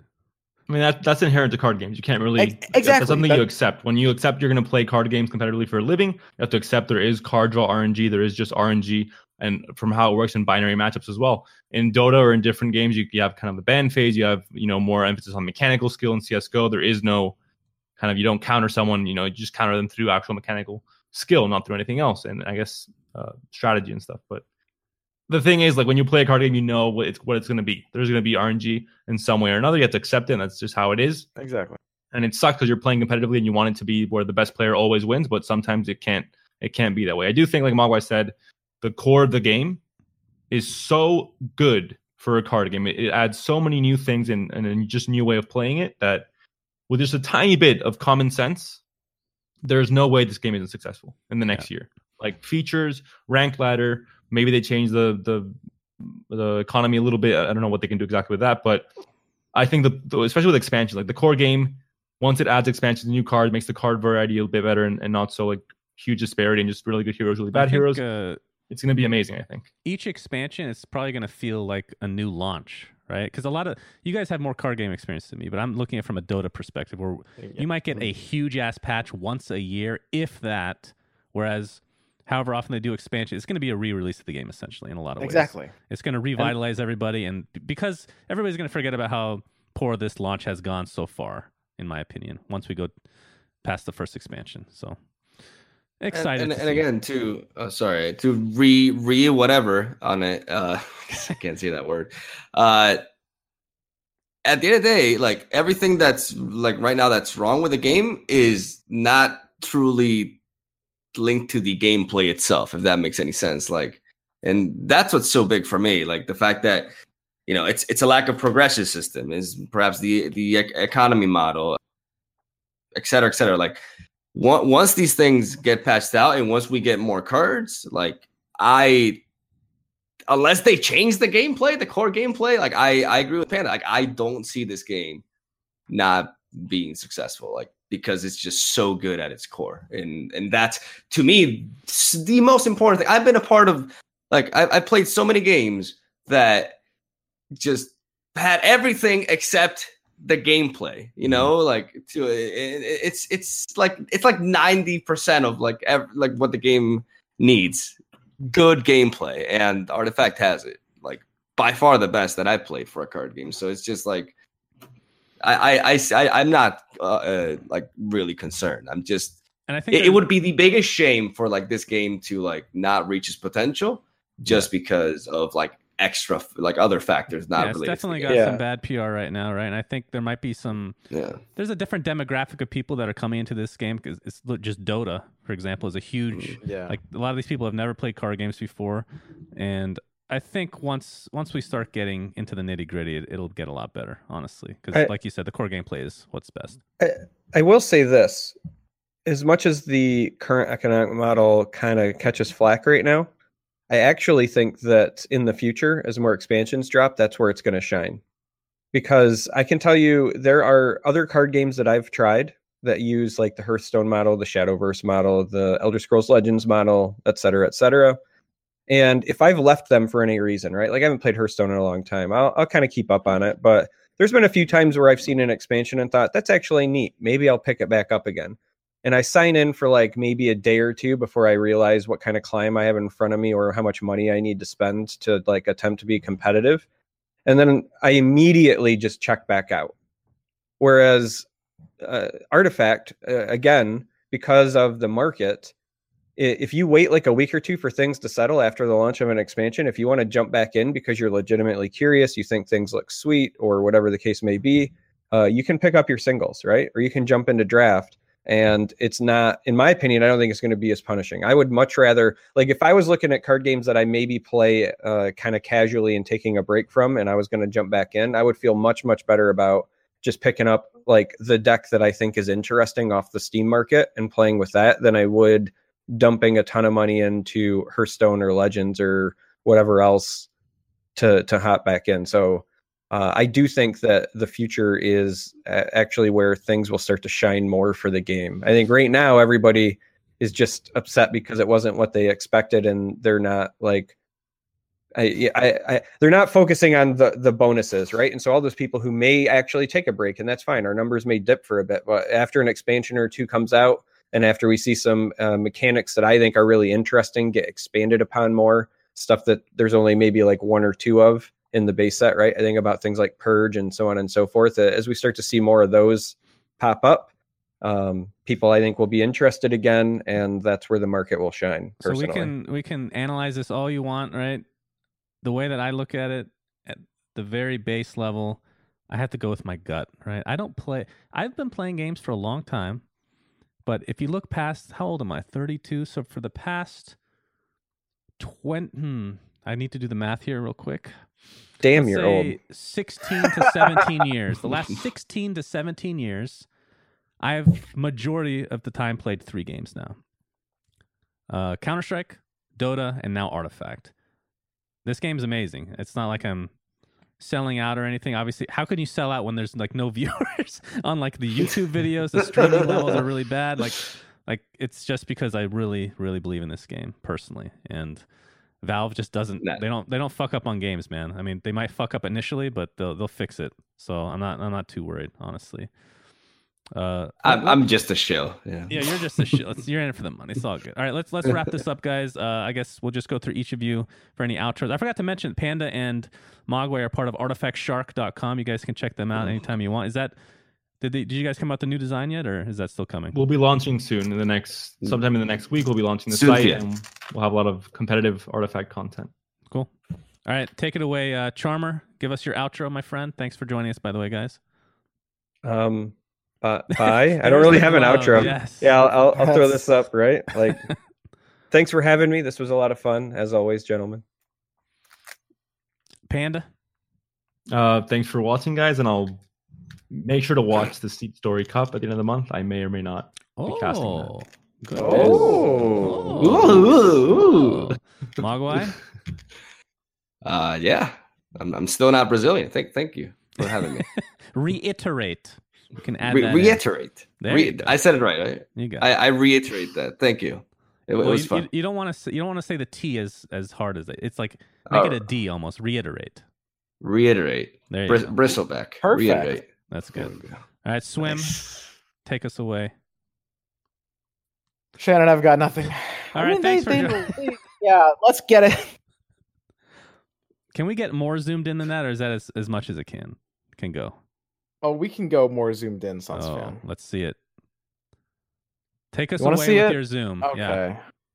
I mean, that's inherent to card games. You can't really exactly. That's something you accept. When you accept you're going to play card games competitively for a living, you have to accept there is card draw RNG, there is just RNG, and from how it works in binary matchups as well. In Dota or in different games, you have kind of the ban phase. You have more emphasis on mechanical skill. In CS:GO, there is no kind of, you don't counter someone. You just counter them through actual mechanical skill, not through anything else. And I guess strategy and stuff. But the thing is, like, when you play a card game, you know what it's going to be. There's going to be RNG in some way or another. You have to accept it, and that's just how it is. Exactly. And it sucks because you're playing competitively and you want it to be where the best player always wins, but sometimes it can't be that way. I do think, like Mogwai said, the core of the game is so good for a card game. It adds so many new things and a just new way of playing it that with just a tiny bit of common sense, there's no way this game isn't successful in the next year. Like features, ranked ladder, maybe they change the economy a little bit. I don't know what they can do exactly with that, but I think especially with expansion, like the core game, once it adds expansions, new cards, makes the card variety a little bit better and not so like huge disparity and just really good heroes, really bad heroes. It's going to be amazing, I think. Each expansion is probably going to feel like a new launch, right? Because a lot of you guys have more card game experience than me, but I'm looking at it from a Dota perspective where you might get a huge ass patch once a year, if that. Whereas, however often they do expansion, it's going to be a re-release of the game essentially in a lot of ways. Exactly. It's going to revitalize everybody, and because everybody's going to forget about how poor this launch has gone so far, in my opinion. Once we go past the first expansion, so. Excited and again to re whatever on it I can't say that word at the end of the day, like everything that's like right now that's wrong with the game is not truly linked to the gameplay itself, if that makes any sense. Like, and that's what's so big for me, like the fact that it's a lack of progression system, is perhaps the economy model, et cetera, like once these things get patched out and once we get more cards, like I unless they change the gameplay, the core gameplay, like I agree with Panda. Like I don't see this game not being successful, like because it's just so good at its core, and that's to me the most important thing. I've been a part of, like I've played so many games that just had everything except the gameplay, you know, like it's like 90% of like what the game needs. Good gameplay, and Artifact has it, like by far the best that I've played for a card game. So it's just like I'm not like really concerned. I'm just, and I think it would be the biggest shame for like this game to like not reach its potential just because of like extra like other factors not it's related. definitely got some bad PR right now, right? And I think there might be some. Yeah, there's a different demographic of people that are coming into this game because it's just Dota, for example, is a huge. Like a lot of these people have never played card games before, and I think once we start getting into the nitty gritty, it'll get a lot better, honestly. Because like you said, the core gameplay is what's best. I will say this: as much as the current economic model kind of catches flack right now, I actually think that in the future, as more expansions drop, that's where it's going to shine. Because I can tell you there are other card games that I've tried that use like the Hearthstone model, the Shadowverse model, the Elder Scrolls Legends model, et cetera, et cetera. And if I've left them for any reason, right? Like I haven't played Hearthstone in a long time. I'll kind of keep up on it. But there's been a few times where I've seen an expansion and thought, that's actually neat. Maybe I'll pick it back up again. And I sign in for like maybe a day or two before I realize what kind of climb I have in front of me or how much money I need to spend to like attempt to be competitive. And then I immediately just check back out. Whereas Artifact, again, because of the market, if you wait like a week or two for things to settle after the launch of an expansion, if you want to jump back in because you're legitimately curious, you think things look sweet or whatever the case may be, you can pick up your singles, right? Or you can jump into draft. And it's not, in my opinion, I don't think it's going to be as punishing. I would much rather, like if I was looking at card games that I maybe play kind of casually and taking a break from, and I was going to jump back in, I would feel much, much better about just picking up like the deck that I think is interesting off the Steam market and playing with that than I would dumping a ton of money into Hearthstone or Legends or whatever else to hop back in. So I do think that the future is actually where things will start to shine more for the game. I think right now everybody is just upset because it wasn't what they expected, and they're not like, they're not focusing on the bonuses, right? And so all those people who may actually take a break, and that's fine. Our numbers may dip for a bit, but after an expansion or two comes out, and after we see some mechanics that I think are really interesting get expanded upon more, stuff that there's only maybe like one or two of in the base set, right? I think about things like Purge and so on and so forth. As we start to see more of those pop up, people I think will be interested again, and that's where the market will shine. Personally. So we can analyze this all you want, right? The way that I look at it, at the very base level, I have to go with my gut, right? I've been playing games for a long time, but if you look past, how old am I? 32. So for the past 20, I need to do the math here real quick. Damn, you're old. 16 to 17 years. The last 16 to 17 years, I've majority of the time played 3 games now. Counter-Strike, Dota, and now Artifact. This game's amazing. It's not like I'm selling out or anything. Obviously, how can you sell out when there's like no viewers on like the YouTube videos? The streaming levels are really bad. Like it's just because I really, really believe in this game personally, and Valve just doesn't. They don't fuck up on games, man. I mean, they might fuck up initially, but they'll fix it. So I'm not too worried, honestly. I'm just a shill. Yeah, you're just a shill. You're in it for the money. It's all good. All right, let's wrap this up, guys. I guess we'll just go through each of you for any outros. I forgot to mention Panda and Mogwai are part of ArtifactShark.com. You guys can check them out anytime you want. Is that did you guys come out with the new design yet, or is that still coming? We'll be launching soon. Sometime in the next week, we'll be launching the site, and we'll have a lot of competitive Artifact content. Cool. All right, take it away, Charmer. Give us your outro, my friend. Thanks for joining us, by the way, guys. Bye. I don't really have an outro. Yes. Yeah, I'll throw this up, right? Like, thanks for having me. This was a lot of fun, as always, gentlemen. Panda. Thanks for watching, guys, and I'll make sure to watch the Seat Story Cup at the end of the month. I may or may not be casting that. Good. Oh. Mogwai. Yeah, I'm still not Brazilian. Thank you for having me. Reiterate. You can add that in. Reiterate. There you go. I said it right. You got I reiterate that. Thank you. It was fun. You don't want to say the T as hard as it. It's like make it a D almost. Reiterate. Reiterate. There you go. Bristleback. Perfect. Reiterate. That's There good. we go. All right, Swim. Nice. Take us away. Shannon, I've got nothing. All right, thanks for yeah, let's get it. Can we get more zoomed in than that, or is that as much as it can go? Oh, we can go more zoomed in, Suns fan. Let's see it. Take us You wanna away see with it? your zoom. Okay. Yeah.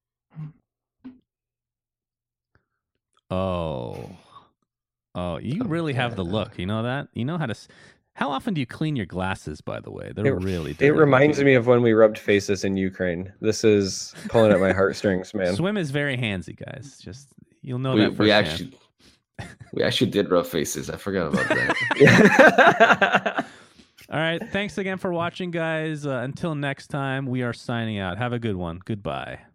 Oh, you really have the look. You know that? You know how to. How often do you clean your glasses? By the way, they're really. It dirty. reminds me of when we rubbed faces in Ukraine. This is pulling at my heartstrings, man. Swim is very handsy, guys. Just you'll know that We firsthand. actually did rub faces. I forgot about that. All right. Thanks again for watching, guys. Until next time, we are signing out. Have a good one. Goodbye.